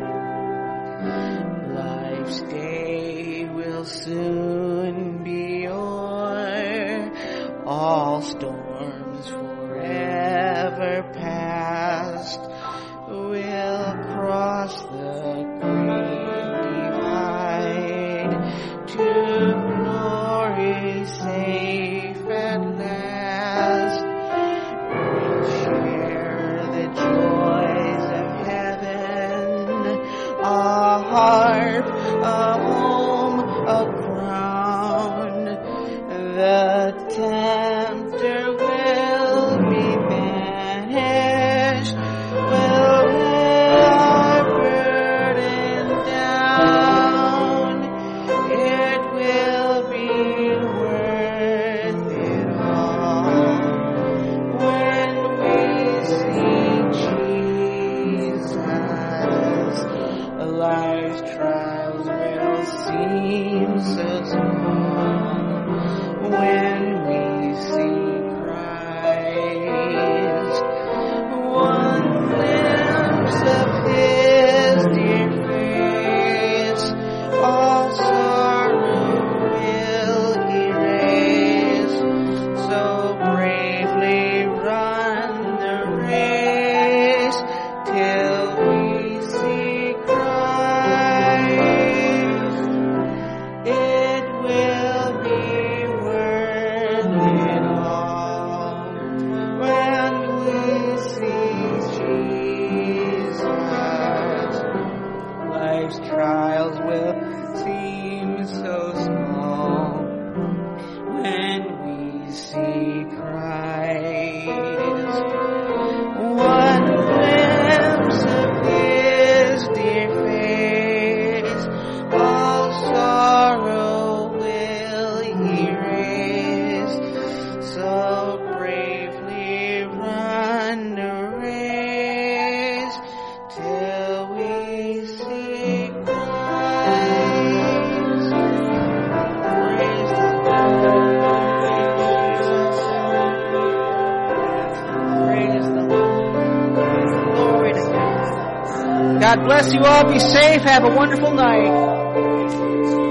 Life's day will soon be o'er, all storms forever past. We'll cross the great divide to glory safe at last. We'll share the joys of heaven, a harp, a home, a crown. The tempter will be banished. We'll lay our burden down. It will be worth it all when we see Jesus. Life's trials will seem so small when we see Christ. One glimpse of His dear face, all sorrow will erase. So bravely run the race till we see Christ. It will be worth it all when we see Jesus. Life's trials will seem so small when we see Christ. One glimpse of His dear face, all sorrow will erase. So bravely run the race till we see Christ. Praise the Lord. Praise the Lord. Glory to God. God bless you all. Be safe. Have a wonderful night.